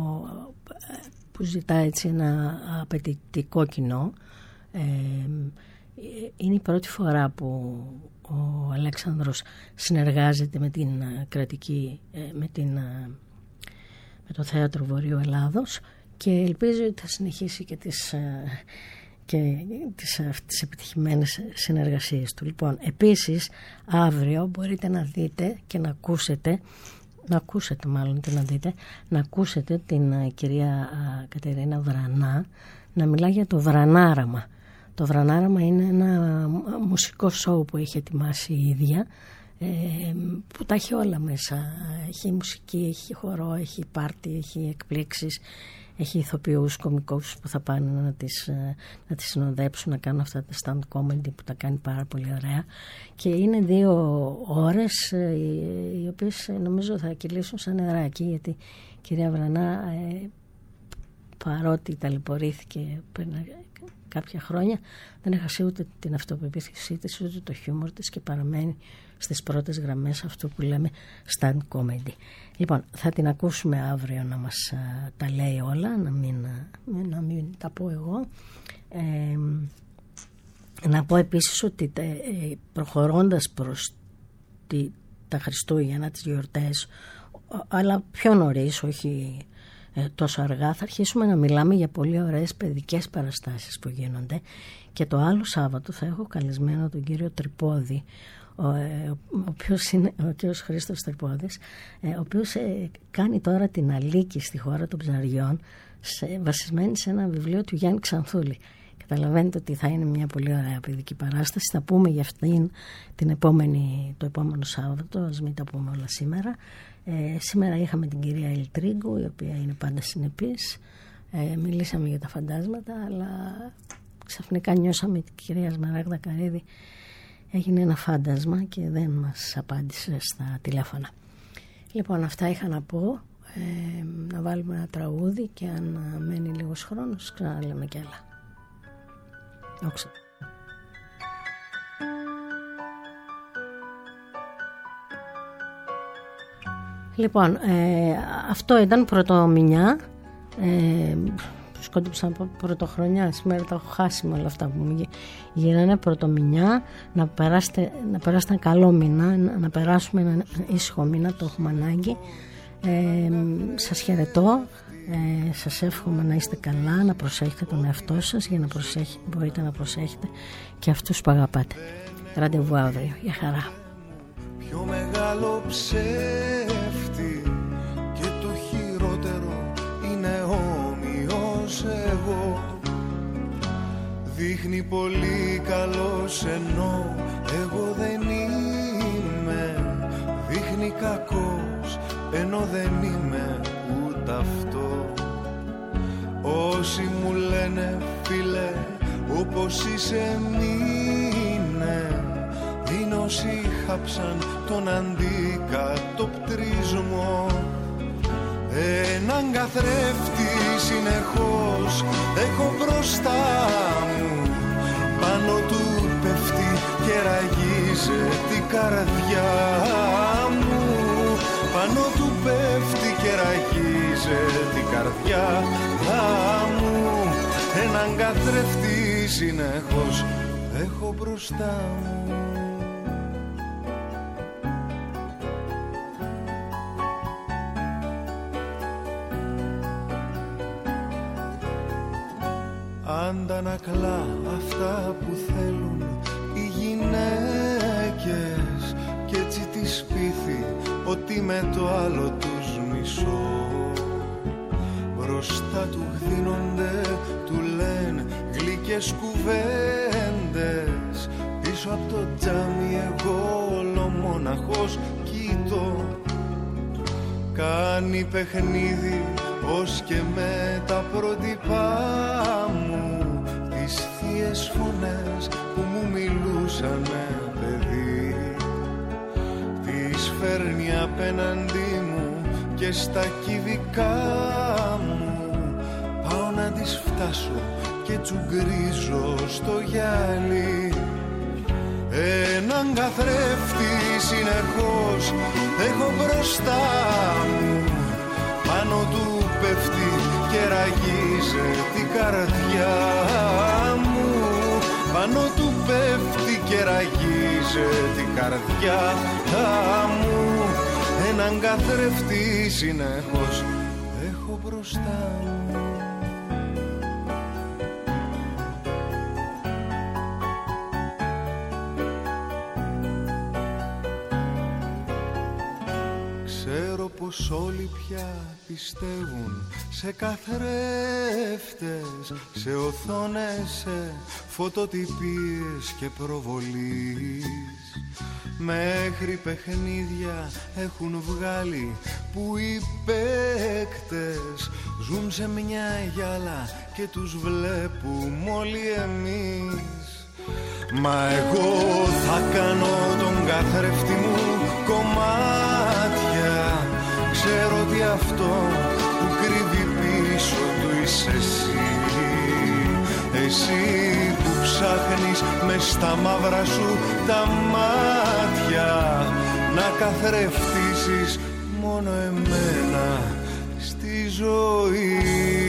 που ζητά έτσι ένα απαιτητικό κοινό. Ε, είναι η πρώτη φορά που ο Αλέξανδρος συνεργάζεται με την κρατική, με, την, με το Θέατρο Βορείου Ελλάδος, και ελπίζω ότι θα συνεχίσει και τις, και τις, τις επιτυχημένες συνεργασίες του. Λοιπόν, επίσης αύριο μπορείτε να δείτε και να ακούσετε να ακούσετε μάλλον και να δείτε να ακούσετε την κυρία Κατερίνα Βρανά να μιλά για το Βρανάραμα. Το Βρανάραμα είναι ένα μουσικό σόου που έχει ετοιμάσει η ίδια, ε, που τα έχει όλα μέσα. Έχει μουσική, έχει χορό, έχει πάρτι, έχει εκπλήξεις, έχει ηθοποιούς, κωμικούς που θα πάνε να τις, να τις συνοδέψουν, να κάνουν αυτά τα stand comedy που τα κάνει πάρα πολύ ωραία. Και είναι δύο ώρες οι οποίες νομίζω θα κυλήσουν σαν νεράκι, γιατί η κυρία Βρανά, ε, παρότι ταλαιπωρήθηκε πριν κάποια χρόνια, δεν έχασε ούτε την αυτοπεποίθησή της ούτε το χιούμορ της και παραμένει στις πρώτες γραμμές αυτού που λέμε stand comedy. Λοιπόν, θα την ακούσουμε αύριο να μας α, τα λέει όλα, να μην, να μην τα πω εγώ. Ε, να πω επίσης ότι ε, προχωρώντας προς τη, τα Χριστούγεννα, τις γιορτές, αλλά πιο νωρίς, όχι ε, τόσο αργά, θα αρχίσουμε να μιλάμε για πολύ ωραίες παιδικές παραστάσεις που γίνονται, και το άλλο Σάββατο θα έχω καλεσμένο τον κύριο Τρυπόδη, ο, ο οποίος είναι ο κύριος Χρήστος Τρυπόδης, ο οποίος ε, κάνει τώρα την Αλίκη στη χώρα των ψαριών, σε, βασισμένη σε ένα βιβλίο του Γιάννη Ξανθούλη. Καταλαβαίνετε ότι θα είναι μια πολύ ωραία παιδική παράσταση. Θα πούμε για αυτήν την επόμενη, το επόμενο Σάββατο, ας μην τα πούμε όλα σήμερα. Ε, σήμερα είχαμε την κυρία Ελτρίγκου, η οποία είναι πάντα συνεπής. Ε, μιλήσαμε για τα φαντάσματα, αλλά ξαφνικά νιώσαμε την κυρία Σμαράγδα Καρύδη έγινε ένα φάντασμα και δεν μας απάντησε στα τηλέφωνα. Λοιπόν, αυτά είχα να πω. Ε, να βάλουμε ένα τραγούδι και αν μένει λίγος χρόνος ξαναλέμε κι άλλα. Όξα. Λοιπόν, ε, αυτό ήταν πρωτομηνιά. Ε, σκόντυψα από πρωτοχρονιά. Σήμερα τα έχω χάσει με όλα αυτά που μου γίνανε. Πρωτομηνιά. Να περάσετε, να περάσετε ένα καλό μήνα, να, να περάσουμε ένα ήσυχο μήνα, το έχουμε ανάγκη. Ε, σας χαιρετώ. Ε, σας εύχομαι να είστε καλά, να προσέχετε τον εαυτό σας για να προσέχετε, μπορείτε να προσέχετε και αυτούς που αγαπάτε. Ραντεβού αύριο. Γεια χαρά. Πιο μεγάλο ψεύτη και το χειρότερο είναι όμοιος εγώ. Δείχνει πολύ καλός ενώ εγώ δεν είμαι. Δείχνει κακός ενώ δεν είμαι ούτε αυτό. Όσοι μου λένε φίλε όπως είσαι μείνε, είναι όσοι χάψαν τον αντικατοπτρισμό. Έναν καθρέφτη συνεχώς έχω μπροστά μου, πάνω του πέφτει και ραγίζει την καρδιά μου. Πάνω του πέφτει και ραγίζει την καρδιά μου. Έναν καθρέφτη συνεχώς έχω μπροστά μου. Αντανακλά αυτά που θέλουν οι γυναίκες ότι με το άλλο τους μισώ. Μπροστά του γδίνονται, του λένε γλυκές κουβέντες. Πίσω από το τζάμι εγώ ολομόναχος κοιτώ. Κάνει παιχνίδι ως και με τα πρότυπά μου, τις θείες φωνές που μου μιλούσανε παιδί. Τις φέρνει απέναντί μου και στα κυβικά μου. Πάω να τις φτάσω και τσουγκρίζω στο γυαλί. Έναν καθρέφτη συνεχώς έχω μπροστά μου. Πάνω του πέφτει και ραγίζει την καρδιά μου. Πάνω του πέφτει και ραγίζει την καρδιά μου. Έναν καθρέφτη συνεχώς έχω μπροστά μου. Πως όλοι πια πιστεύουν σε καθρέφτες, σε οθόνες, σε φωτοτυπίες και προβολής. Μέχρι παιχνίδια έχουν βγάλει που οι παίκτες ζουν σε μια γυάλα και τους βλέπουμε όλοι εμείς. Μα εγώ θα κάνω τον καθρέφτη μου κομμάτια. Ξέρω ότι αυτό που κρύβει πίσω του είσαι εσύ. Εσύ που ψάχνεις μες στα μαύρα σου τα μάτια να καθρεφτίσεις μόνο εμένα στη ζωή.